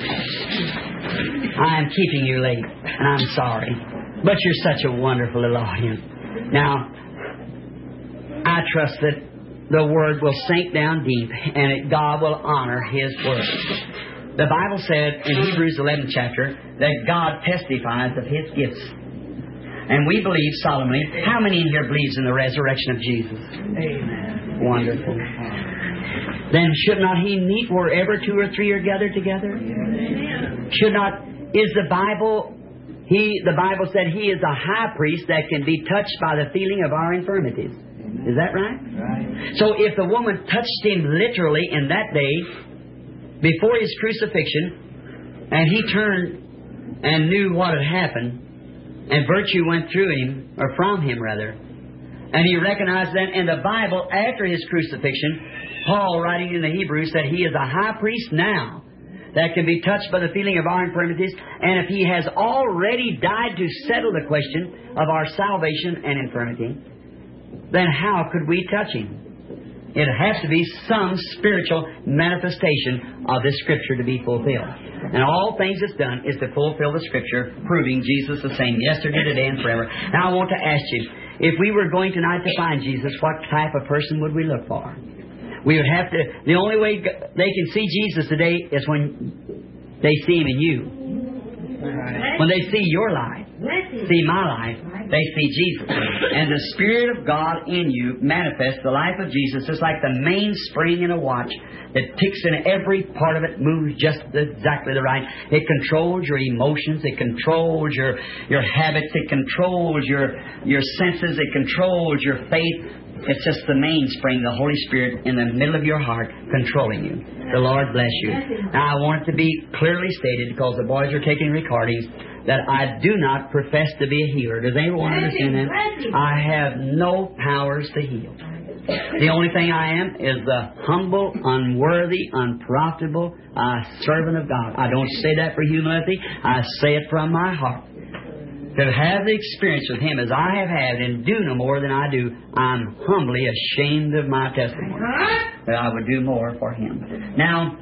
I'm keeping you late, and I'm sorry. But you're such a wonderful little audience. Now, I trust that the Word will sink down deep, and that God will honor His Word. The Bible said in Hebrews eleventh chapter that God testifies of His gifts. And we believe solemnly. How many in here believes in the resurrection of Jesus? Amen. Wonderful. Then should not He meet wherever two or three are gathered together? Amen. Should not, is the Bible, He, the Bible said He is a high priest that can be touched by the feeling of our infirmities. Is that right? Right. So if the woman touched Him literally in that day, before His crucifixion, and He turned and knew what had happened, and virtue went through Him, or from Him rather, and He recognized that in the Bible after His crucifixion, Paul, writing in the Hebrews, said He is a high priest now that can be touched by the feeling of our infirmities, and if He has already died to settle the question of our salvation and infirmity, then how could we touch Him? It has to be some spiritual manifestation of this Scripture to be fulfilled. And all things it's done is to fulfill the Scripture, proving Jesus the same yesterday, today, and forever. Now I want to ask you, if we were going tonight to find Jesus, what type of person would we look for? We would have to, the only way they can see Jesus today is when they see Him in you. When they see your life, see my life, they see Jesus. And the Spirit of God in you manifests the life of Jesus. It's like the mainspring in a watch that ticks in every part of it, moves just exactly the right. It controls your emotions. It controls your, your habits. It controls your, your senses. It controls your faith. It's just the mainspring, the Holy Spirit in the middle of your heart controlling you. The Lord bless you. Now, I want it to be clearly stated, because the boys are taking recordings, that I do not profess to be a healer. Does anyone understand that? I have no powers to heal. The only thing I am is the humble, unworthy, unprofitable uh, servant of God. I don't say that for humility. I say it from my heart. To have the experience with Him as I have had and do no more than I do, I'm humbly ashamed of my testimony. That I would do more for Him. Now,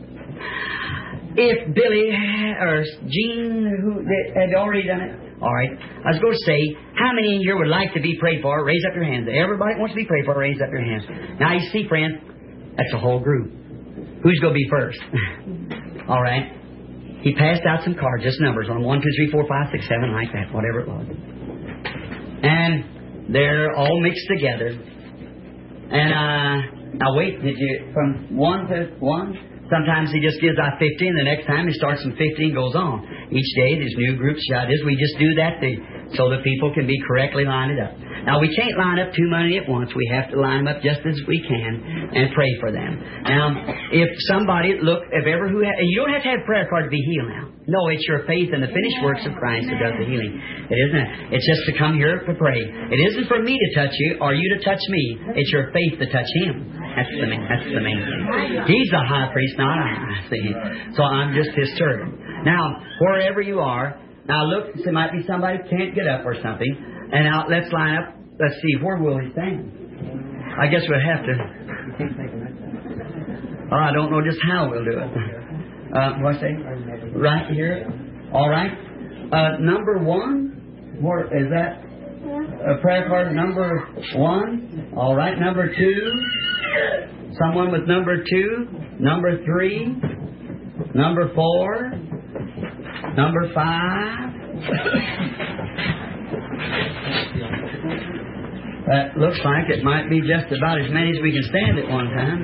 if Billy or Gene who had already done it, all right, I was going to say, how many in here would like to be prayed for? Raise up your hands. Everybody wants to be prayed for. Raise up your hands. Now, you see, friend, that's a whole group. Who's going to be first? All right. He passed out some cards, just numbers on one, two, three, four, five, six, seven, like that, whatever it was. And they're all mixed together. And uh, now wait, did you from one to one? Sometimes he just gives out fifty, and the next time he starts from fifty and goes on. Each day there's new groups shot. This we just do that to, so the people can be correctly lined up. Now we can't line up too many at once. We have to line them up just as we can and pray for them. Now, if somebody look, if ever who ha- you don't have to have a prayer card to be healed now. No, it's your faith in the finished works of Christ that does the healing. It isn't. It's just to come here to pray. It isn't for me to touch you or you to touch me. It's your faith to touch Him. That's the main, that's the main thing. He's the high priest, not I. See, so I'm just His servant. Now, wherever you are, now look, there might be somebody who can't get up or something. And now let's line up. Let's see, where will he stand? I guess we'll have to. Oh, I don't know just how we'll do it. Uh, what's that? Right here. All right. Uh, number one. Where is that? A prayer card number one. All right. Number two. Someone with number two. Number three. Number four. Number five. That looks like it might be just about as many as we can stand at one time.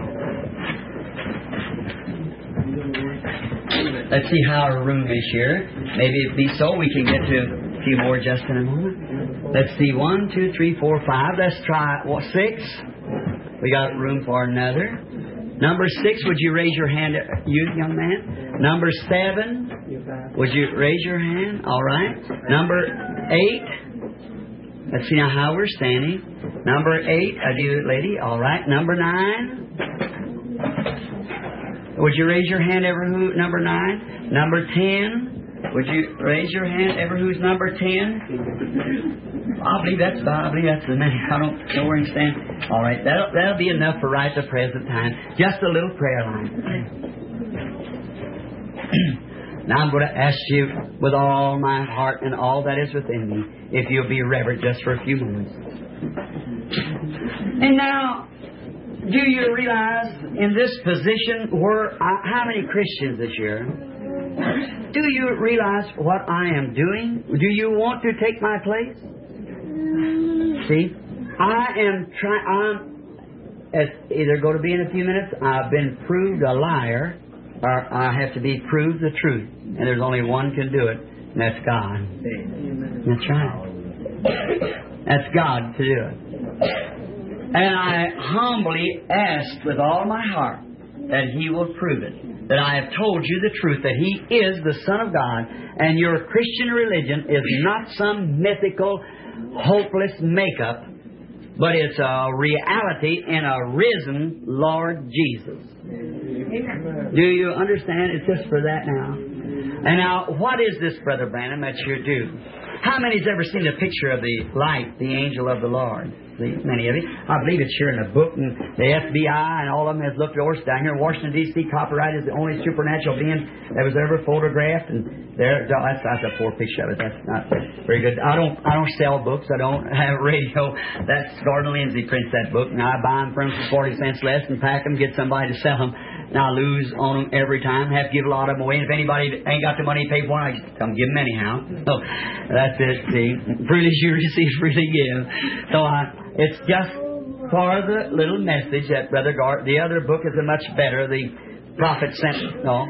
Let's see how our room is here. Maybe it be so we can get to a few more just in a moment. Let's see, one, two, three, four, five. Let's try what, six. We got room for another. Number six, would you raise your hand, you young man? Number seven, would you raise your hand? All right. Number eight. Let's see now how we're standing. Number eight, a you lady. All right. Number nine. Would you raise your hand, ever who number nine? Number ten. Would you raise your hand, ever who's number ten? I believe that's about. I believe that's the many. I don't know where you stand. All right. That'll that'll be enough for right the present time. Just a little prayer line. Now I'm going to ask you with all my heart and all that is within me, if you'll be reverent just for a few moments. And now, do you realize in this position where, uh, how many Christians this year, do you realize what I am doing? Do you want to take my place? See, I am trying, I'm, it's either going to be in a few minutes, I've been proved a liar, or I have to be proved the truth. And there's only one can do it, and that's God. That's right. That's God to do it. And I humbly ask with all my heart that He will prove it. That I have told you the truth, that He is the Son of God, and your Christian religion is not some mythical, hopeless makeup, but it's a reality in a risen Lord Jesus. Do you understand? It's just for that now. And now, what is this, Brother Branham, that you're due? How many's ever seen a picture of the light, the angel of the Lord? See, many of you. I believe it's here in a book, and the F B I and all of them has looked over down here in Washington, D C Copyright is the only supernatural being that was ever photographed, and there, that's, that's a poor picture of it. That's not very good. I don't, I don't sell books. I don't have a radio. That's Gordon Lindsay prints that book, and I buy them from him for forty cents less and pack them, get somebody to sell them. And I lose on them every time. Have to give a lot of them away. And if anybody ain't got the money to pay for them, I just come give them anyhow. So that's it. See, freely you receive, freely give. So I, it's just for the little message that Brother Gart. The other book is a much better. The Prophet sent. No.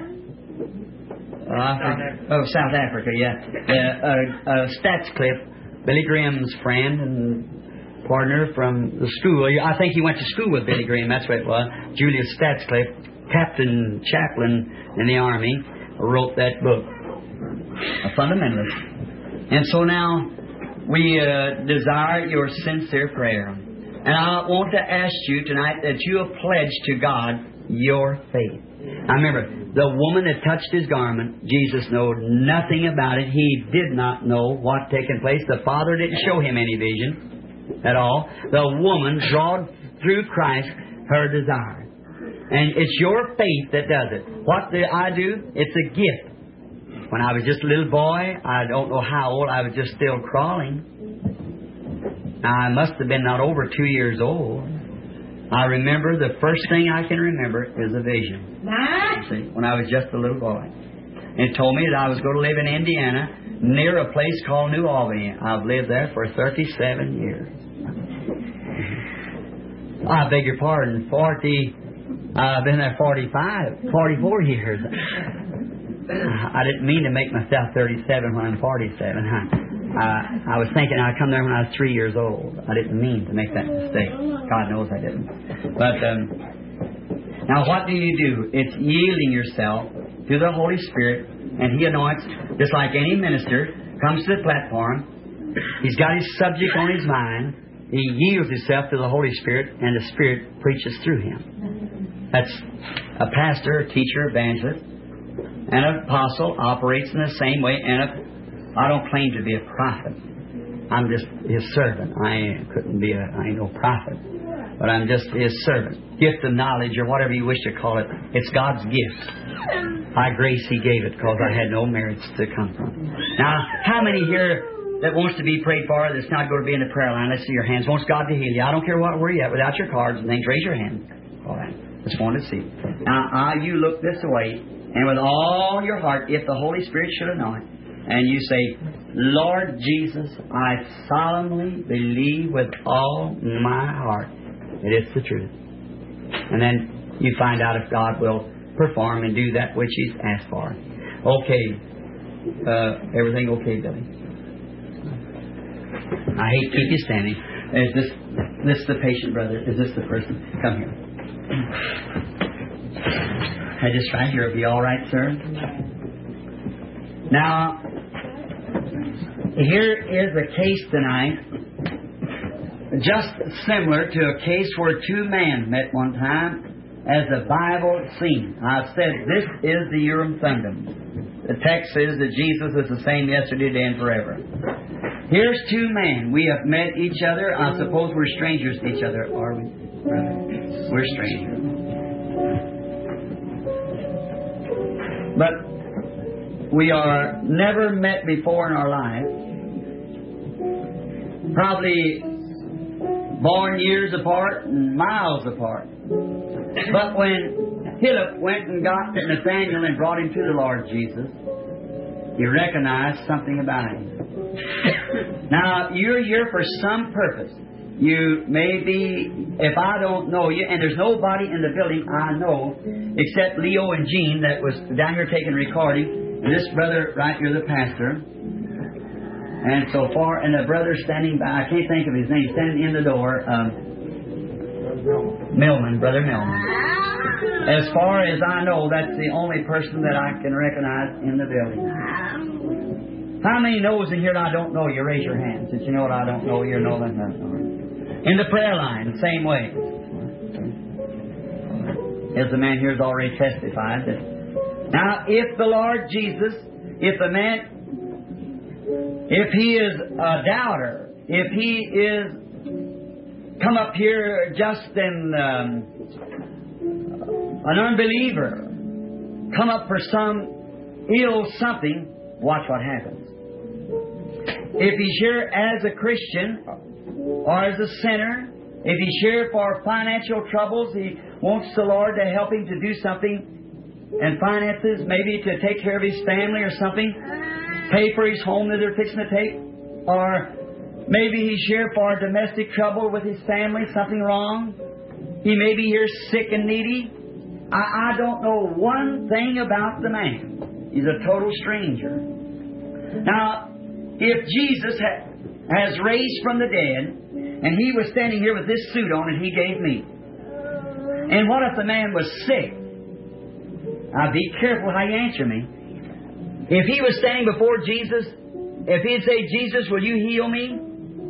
Uh, oh, South Africa. Yeah. Uh, uh, uh, Stats Cliff, Billy Graham's friend, and partner from the school. I think he went to school with Billy Graham. That's what it was. Julius Statscliffe, captain chaplain in the Army, wrote that book, A Fundamentalist. And so now we uh, desire your sincere prayer. And I want to ask you tonight that you have pledged to God your faith. Now remember, the woman that touched His garment, Jesus knew nothing about it. He did not know what taken place. The Father didn't show Him any vision at all. The woman drawed through Christ her desire. And it's your faith that does it. What do I do? It's a gift. When I was just a little boy, I don't know how old, I was just still crawling. Now, I must have been not over two years old. I remember, the first thing I can remember is a vision. You see, when I was just a little boy. It told me that I was going to live in Indiana, near a place called New Albany. I've lived there for thirty-seven years. I beg your pardon, forty... I've been there forty-five, forty-four years. I didn't mean to make myself thirty-seven when I'm forty-seven. I, I was thinking I'd come there when I was three years old. I didn't mean to make that mistake. God knows I didn't. But um, now what do you do? It's yielding yourself to the Holy Spirit, and He anoints, just like any minister comes to the platform. He's got his subject on his mind. He yields himself to the Holy Spirit, and the Spirit preaches through him. That's a pastor, a teacher, evangelist, and an apostle operates in the same way. And a, I don't claim to be a prophet. I'm just His servant. I couldn't be a, I ain't no prophet, but I'm just His servant. Gift of knowledge, or whatever you wish to call it. It's God's gift. By grace He gave it, because I had no merits to come from. Now, how many here that wants to be prayed for, that's not going to be in the prayer line? Let's see your hands. Wants God to heal you. I don't care what where you at, without your cards and things. Raise your hand. All right. Just wanted to see. Now, uh, you look this way, and with all your heart, if the Holy Spirit should anoint, and you say, Lord Jesus, I solemnly believe with all my heart that it's the truth. And then you find out if God will perform and do that which He's asked for. Okay. Uh, everything okay, Billy? I hate to keep you standing. Is this this the patient, brother? Is this the person? Come here. I just right here. Will be all right, sir? Now, here is a case tonight, just similar to a case where two men met one time, as the Bible seen. I've said this is the Urim Thummim. The text says that Jesus is the same yesterday, today, and forever. Here's two men. We have met each other. I suppose we're strangers to each other, are we, brother? We're strangers. But we are never met before in our life. Probably born years apart and miles apart. But when Philip went and got to Nathanael and brought him to the Lord Jesus, he recognized something about him. Now, you're here for some purpose. You may be, if I don't know you, and there's nobody in the building I know except Leo and Jean that was down here taking recording, and this brother right here, the pastor. And so far, and the brother standing by, I can't think of his name, standing in the door, um, Millman, Brother Millman. As far as I know, that's the only person that I can recognize in the building. How many knows in here that I don't know you? Raise your hand. Since you know what I don't know, you know that. In the prayer line, the same way. As the man here has already testified. That now, if the Lord Jesus, if the man, if he is a doubter, if he is come up here just in um, an unbeliever, come up for some ill something, watch what happens. If he's here as a Christian or as a sinner, if he's here for financial troubles, he wants the Lord to help him to do something and finances, maybe to take care of his family or something, pay for his home that they're fixing to take, or maybe he's here for domestic trouble with his family, something wrong. He may be here sick and needy. I, I don't know one thing about the man. He's a total stranger. Now, if Jesus ha- has raised from the dead, and he was standing here with this suit on and he gave me. And what if the man was sick? Now be careful how you answer me. If he was standing before Jesus, if he'd say, Jesus, will you heal me?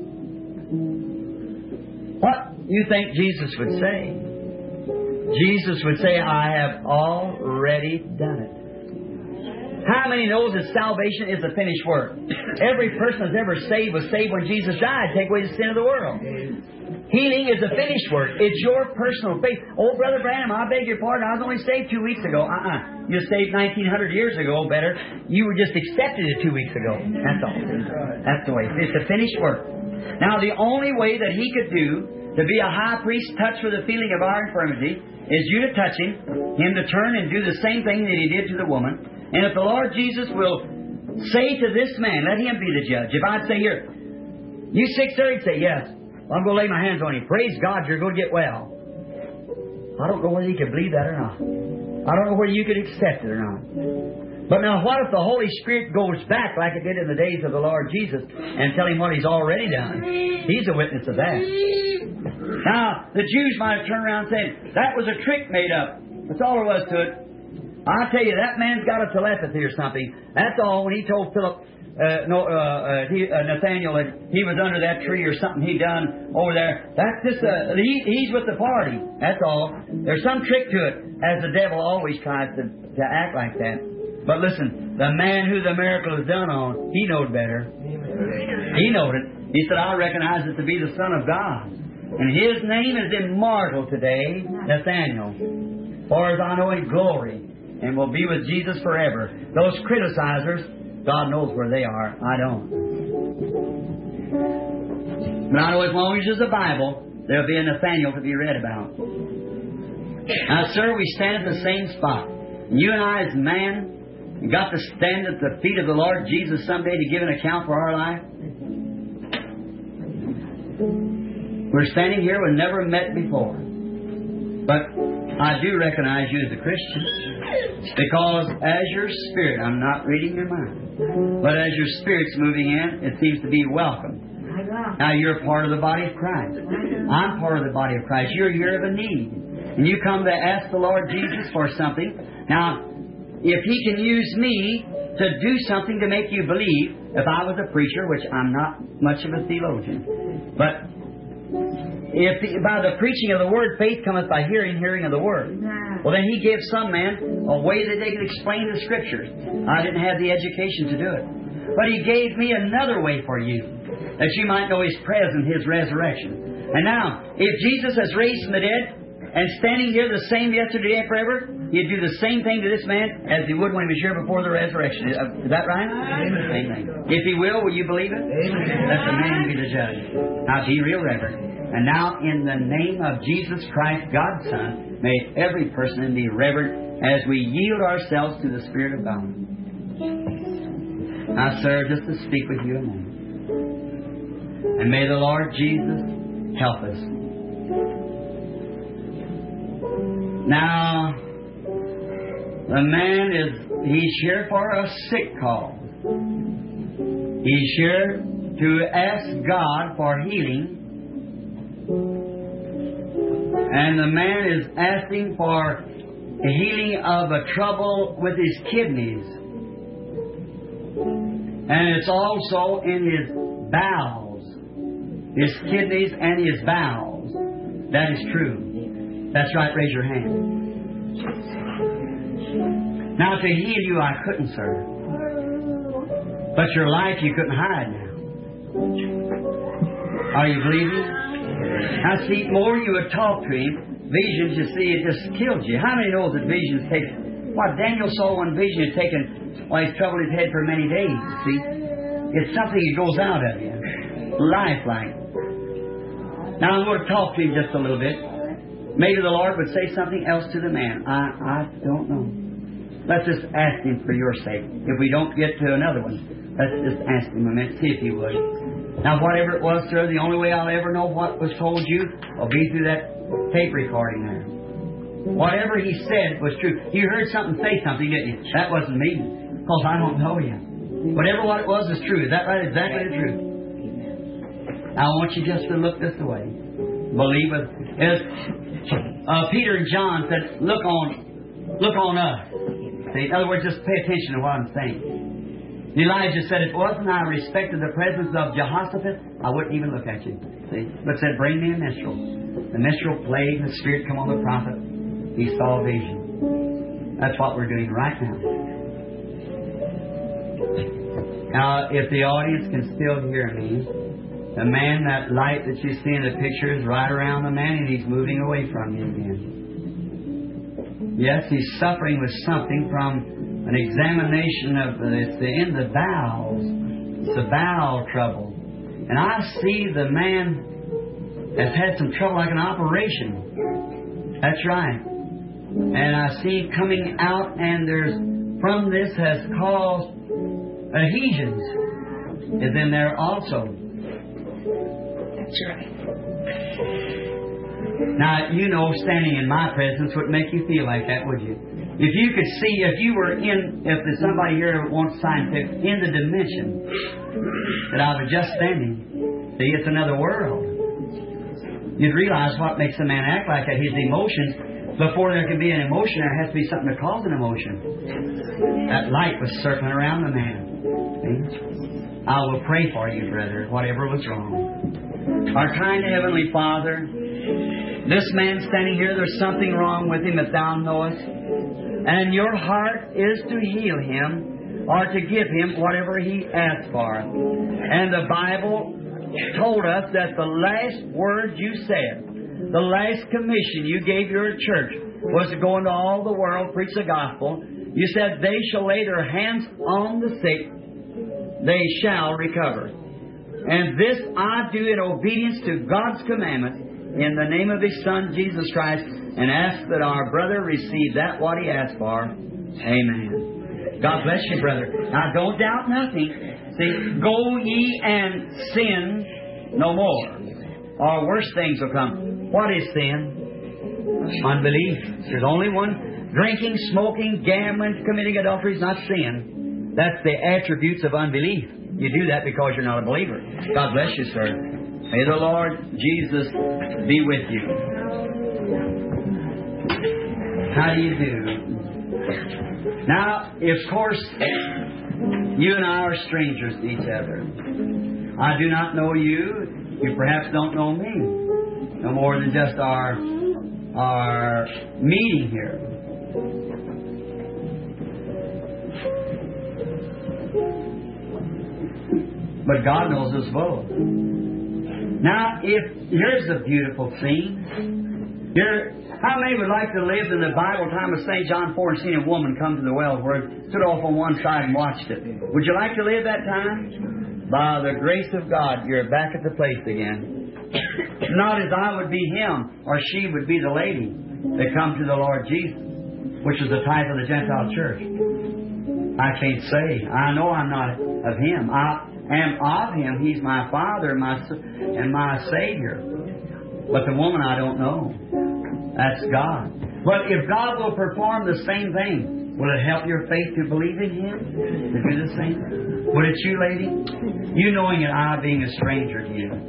What do you think Jesus would say? Jesus would say, I have already done it. How many knows that salvation is a finished work? Every person that's ever saved was saved when Jesus died, take away the sin of the world. Healing is a finished work. It's your personal faith. Oh, Brother Branham, I beg your pardon. I was only saved two weeks ago. Uh-uh. You were saved nineteen hundred years ago, better. You were just accepted it two weeks ago. That's all. That's the way. It's a finished work. Now, the only way that He could do to be a high priest touched with the feeling of our infirmity is you to touch Him, Him to turn and do the same thing that He did to the woman. And if the Lord Jesus will say to this man, let Him be the judge. If I'd say, here, you sick, sir? He'd say, yes. I'm going to lay my hands on you. Praise God, you're going to get well. I don't know whether you could believe that or not. I don't know whether you could accept it or not. But now, what if the Holy Spirit goes back like it did in the days of the Lord Jesus and tell Him what He's already done? He's a witness of that. Now, the Jews might have turned around and said, that was a trick made up. That's all there was to it. I tell you, that man's got a telepathy or something. That's all. When he told Philip, Uh, no, uh, uh, he, uh, Nathaniel, uh, he was under that tree or something he done over there. That's just, uh, he, he's with the party. That's all. There's some trick to it, as the devil always tries to, to act like that. But listen, the man who the miracle is done on, he knowed better. He knowed it. He said, I recognize it to be the Son of God. And his name is immortal today, Nathaniel. For as I know in glory, and will be with Jesus forever. Those criticizers, God knows where they are. I don't. But I know as long as there's a Bible, there'll be a Nathaniel to be read about. Now, sir, we stand at the same spot. You and I, as man, got to stand at the feet of the Lord Jesus someday to give an account for our life. We're standing here, we've never met before. But I do recognize you as a Christian. Because as your spirit, I'm not reading your mind, but as your spirit's moving in, it seems to be welcome. Now you're part of the body of Christ. I'm part of the body of Christ. You're here of a need. And you come to ask the Lord Jesus for something. Now, if He can use me to do something to make you believe, if I was a preacher, which I'm not much of a theologian, but if the, by the preaching of the Word, faith cometh by hearing, hearing of the Word. Well, then He gave some men a way that they could explain the Scriptures. I didn't have the education to do it. But He gave me another way for you, that you might know His presence, His resurrection. And now, if Jesus has raised from the dead, and standing here the same yesterday and forever, He'd do the same thing to this man as He would when He was here before the resurrection. Is that right? Amen. Amen. If He will, will you believe it? Amen. Let the man be the judge. Now, be real reverent. And now, in the name of Jesus Christ, God's Son, may every person be reverent as we yield ourselves to the Spirit of God. Now, sir, just to speak with you a moment. And may the Lord Jesus help us. Now, the man is, he's here for a sick call. He's here to ask God for healing. And the man is asking for the healing of a trouble with his kidneys. And it's also in his bowels. His kidneys and his bowels. That is true. That's right, raise your hand. Now to heal you I couldn't, sir. But your life you couldn't hide now. Are you believing? Now see, more you would talk to him, visions, you see, it just killed you. How many knows that visions take... What Daniel saw one vision had taken, well, he's troubled his head for many days, you see. It's something that goes out of you. Lifelike. Now I'm going to talk to him just a little bit. Maybe the Lord would say something else to the man. I, I don't know. Let's just ask Him for your sake. If we don't get to another one, let's just ask Him a minute, see if He would. Now, whatever it was, sir, the only way I'll ever know what was told you will be through that tape recording there. Whatever he said was true. You heard something say something, didn't you? That wasn't me, because I don't know you. Whatever what it was is true. Is that right? Exactly the truth. I want you just to look this way. Believe it. As, uh, Peter and John said, look on, look on us. See, in other words, just pay attention to what I'm saying. Elijah said, if it wasn't I respected the presence of Jehoshaphat, I wouldn't even look at you. See? But said, bring me a minstrel. The minstrel played, and the Spirit come on the prophet. He saw a vision. That's what we're doing right now. Now, if the audience can still hear me, the man, that light that you see in the picture is right around the man, and he's moving away from you again. Yes, he's suffering with something from an examination of it's in the bowels. It's the bowel trouble. And I see the man has had some trouble, like an operation. That's right. And I see coming out, and there's from this has caused adhesions is in there also. That's right. Now, you know, standing in my presence would make you feel like that, would you? If you could see, if you were in, if there's somebody here that wants scientific, in the dimension that I was just standing, see, it's another world. You'd realize what makes a man act like that, his emotions. Before there can be an emotion, there has to be something to cause an emotion. That light was circling around the man. See? I will pray for you, brother, whatever was wrong. Our kind Heavenly Father, this man standing here, there's something wrong with him that Thou knowest. And your heart is to heal him or to give him whatever he asks for. And the Bible told us that the last word you said, the last commission you gave your church was to go into all the world, preach the gospel. You said, they shall lay their hands on the sick, they shall recover. And this I do in obedience to God's commandment in the name of His Son, Jesus Christ, and ask that our brother receive that what he asked for. Amen. God bless you, brother. Now, don't doubt nothing. See, go ye and sin no more, or worse things will come. What is sin? Unbelief. There's only one. Drinking, smoking, gambling, committing adultery is not sin. That's the attributes of unbelief. You do that because you're not a believer. God bless you, sir. May the Lord Jesus be with you. How do you do? Now, of course, you and I are strangers to each other. I do not know you. You perhaps don't know me. No more than just our, our meeting here. But God knows us both. Now, if here's a beautiful scene. Here, how many would like to live in the Bible time of Saint John four and seen a woman come to the well where it stood off on one side and watched it? Would you like to live that time? By the grace of God, you're back at the place again. Not as I would be him or she would be the lady that come to the Lord Jesus, which is the type of the Gentile church. I can't say. I know I'm not of him. I am of him. He's my Father my, and my Savior. But the woman I don't know. That's God. But if God will perform the same thing, will it help your faith to believe in Him? To do the same? Would it you, lady? You knowing that I being a stranger to you.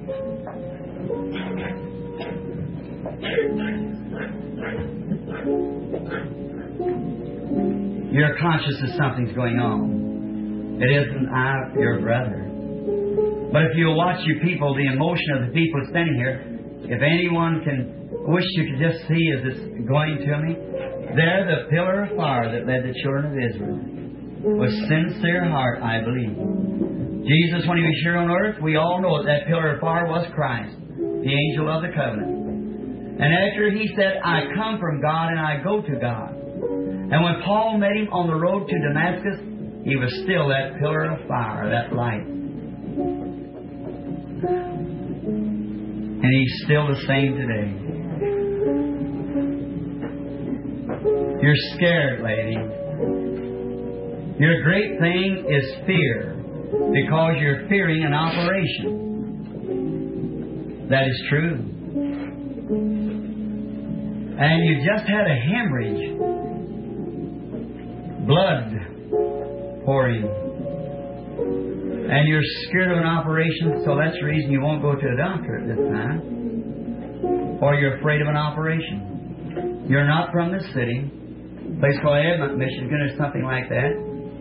You're conscious that something's going on. It isn't I, your brother. But if you'll watch your people, the emotion of the people standing here, if anyone can wish you could just see as it's going to me, there the pillar of fire that led the children of Israel. With sincere heart, I believe. Jesus, when He was here on earth, we all know that that pillar of fire was Christ, the angel of the covenant. And after He said, I come from God and I go to God. And when Paul met Him on the road to Damascus, He was still that pillar of fire, that light. And He's still the same today. You're scared, lady. Your great thing is fear, because you're fearing an operation. That is true. And you just had a hemorrhage. Blood pouring. And you're scared of an operation, so that's the reason you won't go to a doctor at this time. Or you're afraid of an operation. You're not from this city. A place called Edmont, Michigan, or something like that.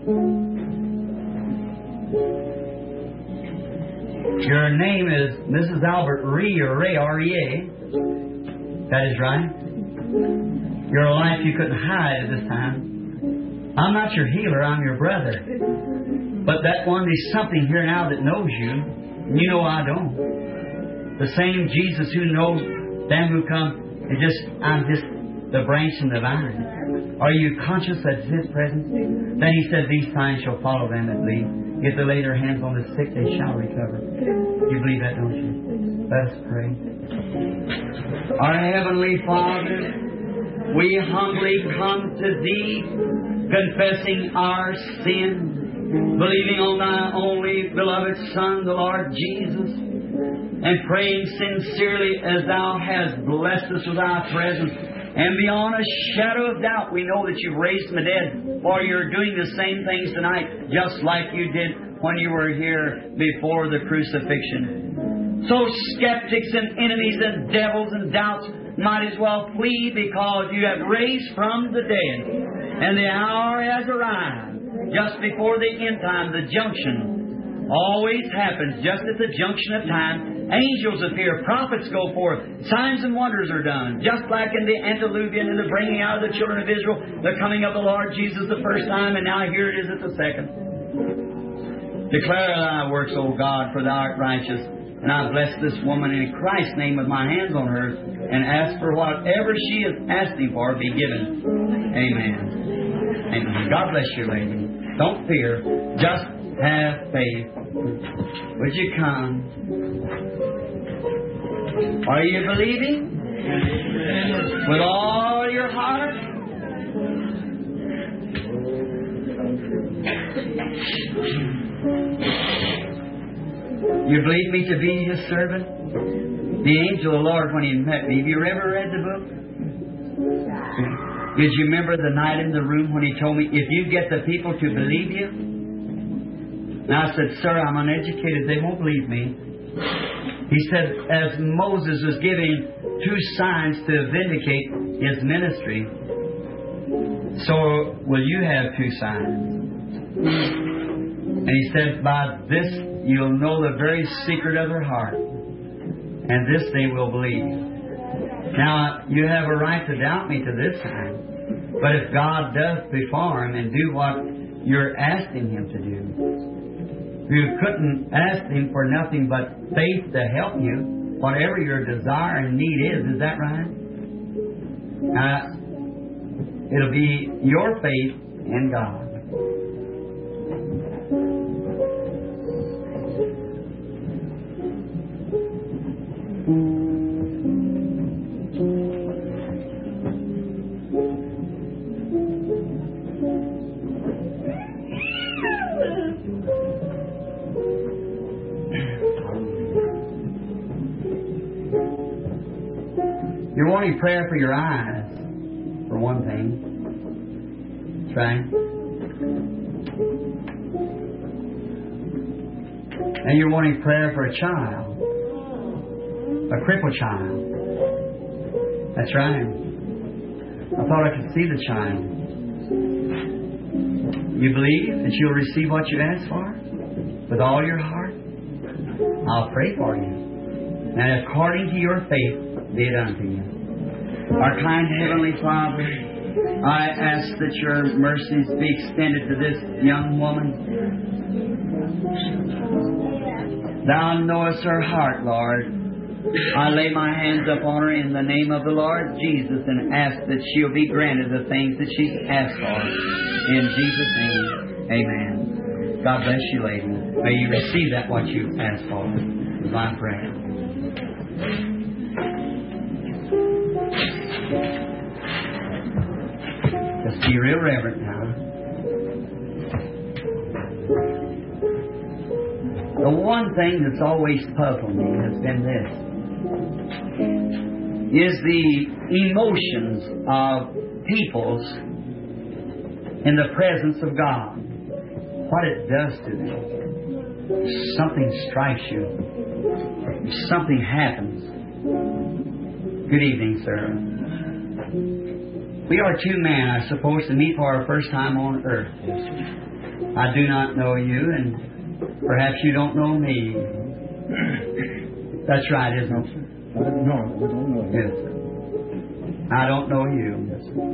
Your name is Missus Albert Ree, or Ray, R E A. That is right. You're a life you couldn't hide at this time. I'm not your healer, I'm your brother. But that one, there's something here now that knows you, and you know I don't. The same Jesus who knows them who come, it just, I'm just the branch and the vine. Are you conscious of His presence? Then He said, these signs shall follow them that believe. If they lay their hands on the sick, they shall recover. You believe that, don't you? Let us pray. Our Heavenly Father, we humbly come to Thee, confessing our sin, believing on Thy only beloved Son, the Lord Jesus, and praying sincerely as Thou hast blessed us with Thy presence. And beyond a shadow of doubt, we know that You've raised from the dead, for You're doing the same things tonight, just like You did when You were here before the crucifixion. So skeptics and enemies and devils and doubts might as well flee, because You have raised from the dead, and the hour has arrived. Just before the end time, the junction always happens just at the junction of time. Angels appear, prophets go forth, signs and wonders are done, just like in the antediluvian and the bringing out of the children of Israel, the coming of the Lord Jesus the first time, and now here it is at the second. Declare Thy works, O God, for Thou art righteous. And I bless this woman in Christ's name with my hands on her, and ask for whatever she is asking for be given. Amen. Amen. God bless you, lady. Don't fear. Just have faith. Would you come? Are you believing? With all your heart? You believe me to be His servant? The angel of the Lord, when He met me, have you ever read the book? Did you remember the night in the room when He told me, if you get the people to believe you? And I said, sir, I'm uneducated. They won't believe me. He said, as Moses was giving two signs to vindicate his ministry, so will you have two signs. And He said, by this you'll know the very secret of their heart, and this they will believe. Now, you have a right to doubt me to this time, but if God does perform and do what you're asking Him to do, you couldn't ask Him for nothing but faith to help you, whatever your desire and need is. Is that right? Now, it'll be your faith in God. You're wanting prayer for your eyes, for one thing. That's right. And you're wanting prayer for a child, a crippled child. That's right. I thought I could see the child. You believe that you'll receive what you ask for with all your heart? I'll pray for you. And according to your faith, be it unto you. Our kind Heavenly Father, I ask that Your mercies be extended to this young woman. Thou knowest her heart, Lord. I lay my hands upon her in the name of the Lord Jesus and ask that she'll be granted the things that she's asked for. In Jesus' name, amen. God bless you, lady. May you receive that what you've asked for. Is my prayer. Just be real reverent now. The one thing that's always puzzled me has been this. Is the emotions of peoples in the presence of God. What it does to them. something strikes you, if something happens. Good evening, sir. We are two men, I suppose, to meet for our first time on earth. I do not know you, and perhaps you don't know me. That's right, isn't it? No, I don't know. Yes. I don't know you.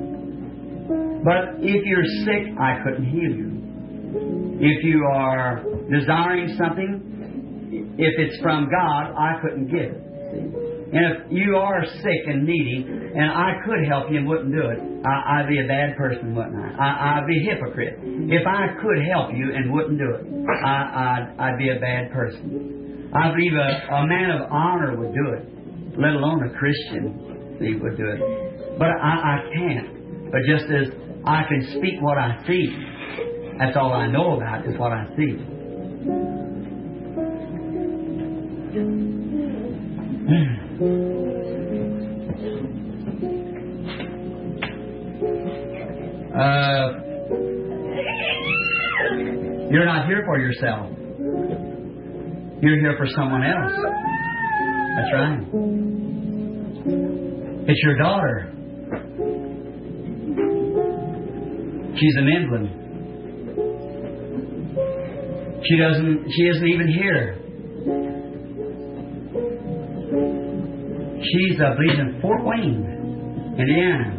But if you're sick, I couldn't heal you. If you are desiring something, if it's from God, I couldn't give it. And if you are sick and needy, and I could help you and wouldn't do it, I, I'd be a bad person, wouldn't I? I? I'd be a hypocrite. If I could help you and wouldn't do it, I, I'd, I'd be a bad person. I believe a, a man of honor would do it, let alone a Christian he would do it. But I, I can't. But just as I can speak what I see, that's all I know about is what I see. Uh, you're not here for yourself. You're here for someone else. That's right. It's your daughter. She's in England. She doesn't. She isn't even here. She's, I believe, in Fort Wayne, Indiana.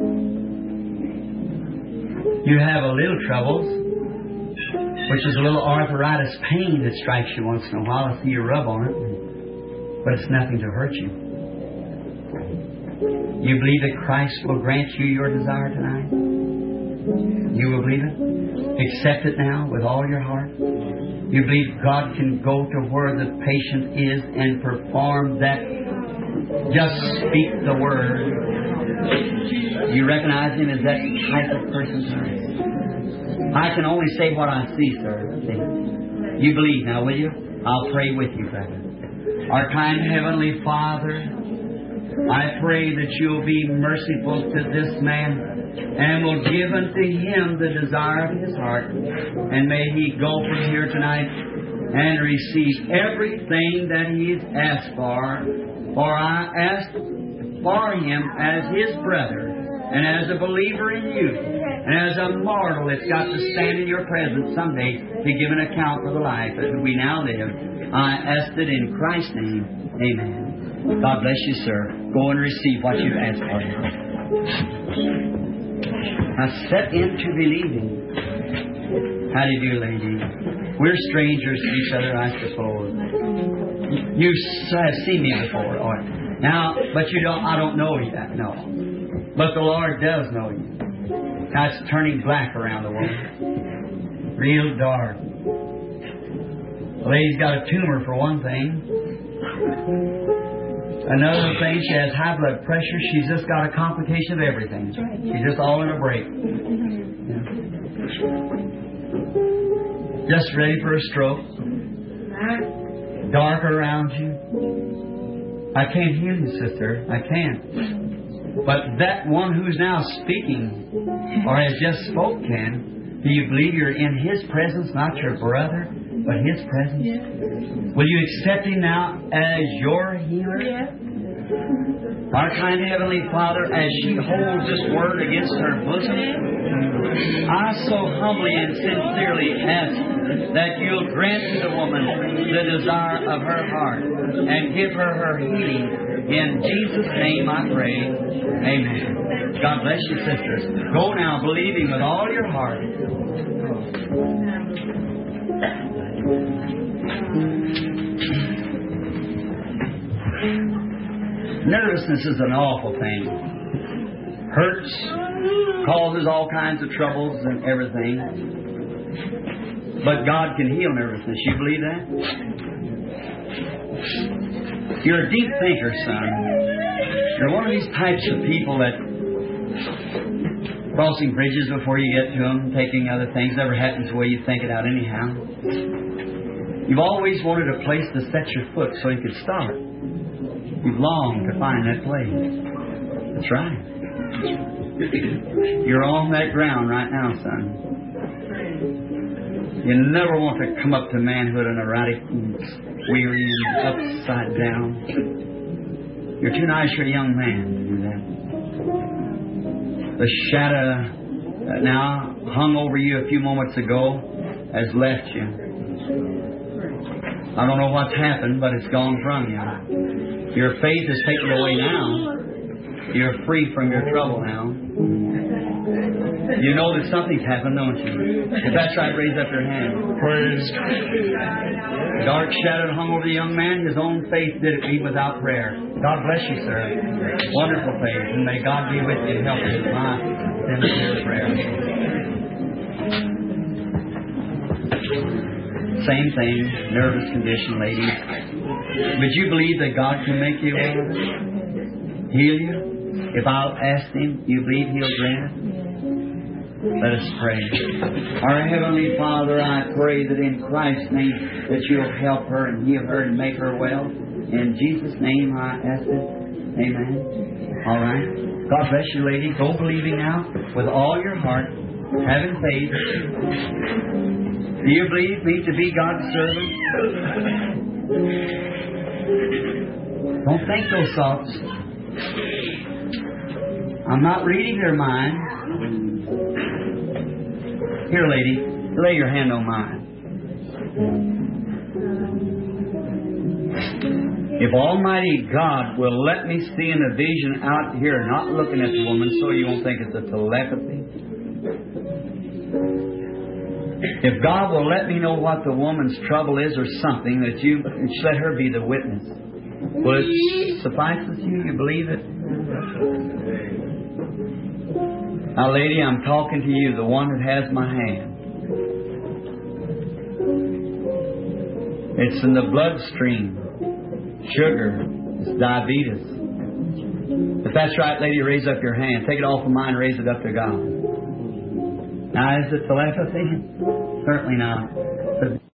You have a little troubles, which is a little arthritis pain that strikes you once in a while. I see you rub on it, but it's nothing to hurt you. You believe that Christ will grant you your desire tonight? You will believe it? Accept it now with all your heart? You believe God can go to where the patient is and perform that? Just speak the word. You recognize Him as that type of person, sir? I can only say what I see, sir. You believe now, will you? I'll pray with you, brother. Our kind Heavenly Father, I pray that You'll be merciful to this man and will give unto him the desire of his heart. And may he go from here tonight and receive everything that he's asked for. For I ask for him as his brother and as a believer in You and as a mortal that's got to stand in Your presence someday to give an account for the life that we now live. I ask it in Christ's name. Amen. God bless you, sir. Go and receive what you've asked for. Now step into believing. How do you do, lady? We're strangers to each other, I suppose. You have seen me before, all right. Now, but you don't. I don't know you. No, but the Lord does know you. Now it's turning black around the woman, real dark. The lady's got a tumor for one thing. Another thing, she has high blood pressure. She's just got a complication of everything. She's just all in a break. Yeah. Just ready for a stroke. Dark around you. I can't heal you, sister. I can't. But that one who's now speaking or has just spoke can. Do you believe you're in His presence, not your brother, but His presence? Yes. Will you accept Him now as your healer? Yes. Our kind Heavenly Father, as she holds this word against her bosom, I so humbly and sincerely ask that You'll grant to the woman the desire of her heart and give her her healing. In Jesus' name I pray. Amen. God bless you, sisters. Go now believing with all your heart. Nervousness is an awful thing. Hurts, causes all kinds of troubles and everything. But God can heal nervousness. You believe that? You're a deep thinker, son. You're one of these types of people that crossing bridges before you get to them, taking other things, never happens the way you think it out anyhow. You've always wanted a place to set your foot so you could start. You've longed to find that place. That's right. You're on that ground right now, son. You never want to come up to manhood in a radical, weary, and upside down. You're too nice for a young man to do that. The shadow that now hung over you a few moments ago has left you. I don't know what's happened, but it's gone from you. Your faith is taken away now. You're free from your trouble now. You know that something's happened, don't you? If that's right, raise up your hand. Praise. Dark shadow hung over the young man. His own faith did it, even without prayer. God bless you, sir. Wonderful faith. And may God be with you and help you with my sincere prayer. Same thing, nervous condition, ladies. But you believe that God can make you well? Heal you? If I'll ask Him, you believe He'll grant it? Let us pray. Our Heavenly Father, I pray that in Christ's name that You'll help her and heal her and make her well. In Jesus' name I ask it. Amen. All right. God bless you, lady. Go believing now with all your heart, having faith. Do you believe me to be God's servant? Don't think those thoughts. I'm not reading your mind. Here, lady, lay your hand on mine. If Almighty God will let me see in a vision out here, not looking at the woman, so you won't think it's a telepathy. If God will let me know what the woman's trouble is or something, that you let her be the witness. Will it suffice with you? You believe it? Now, lady, I'm talking to you, the one that has my hand. It's in the bloodstream. Sugar. It's diabetes. If that's right, lady, raise up your hand. Take it off of mine and raise it up to God. Now, is it telepathy? Certainly not.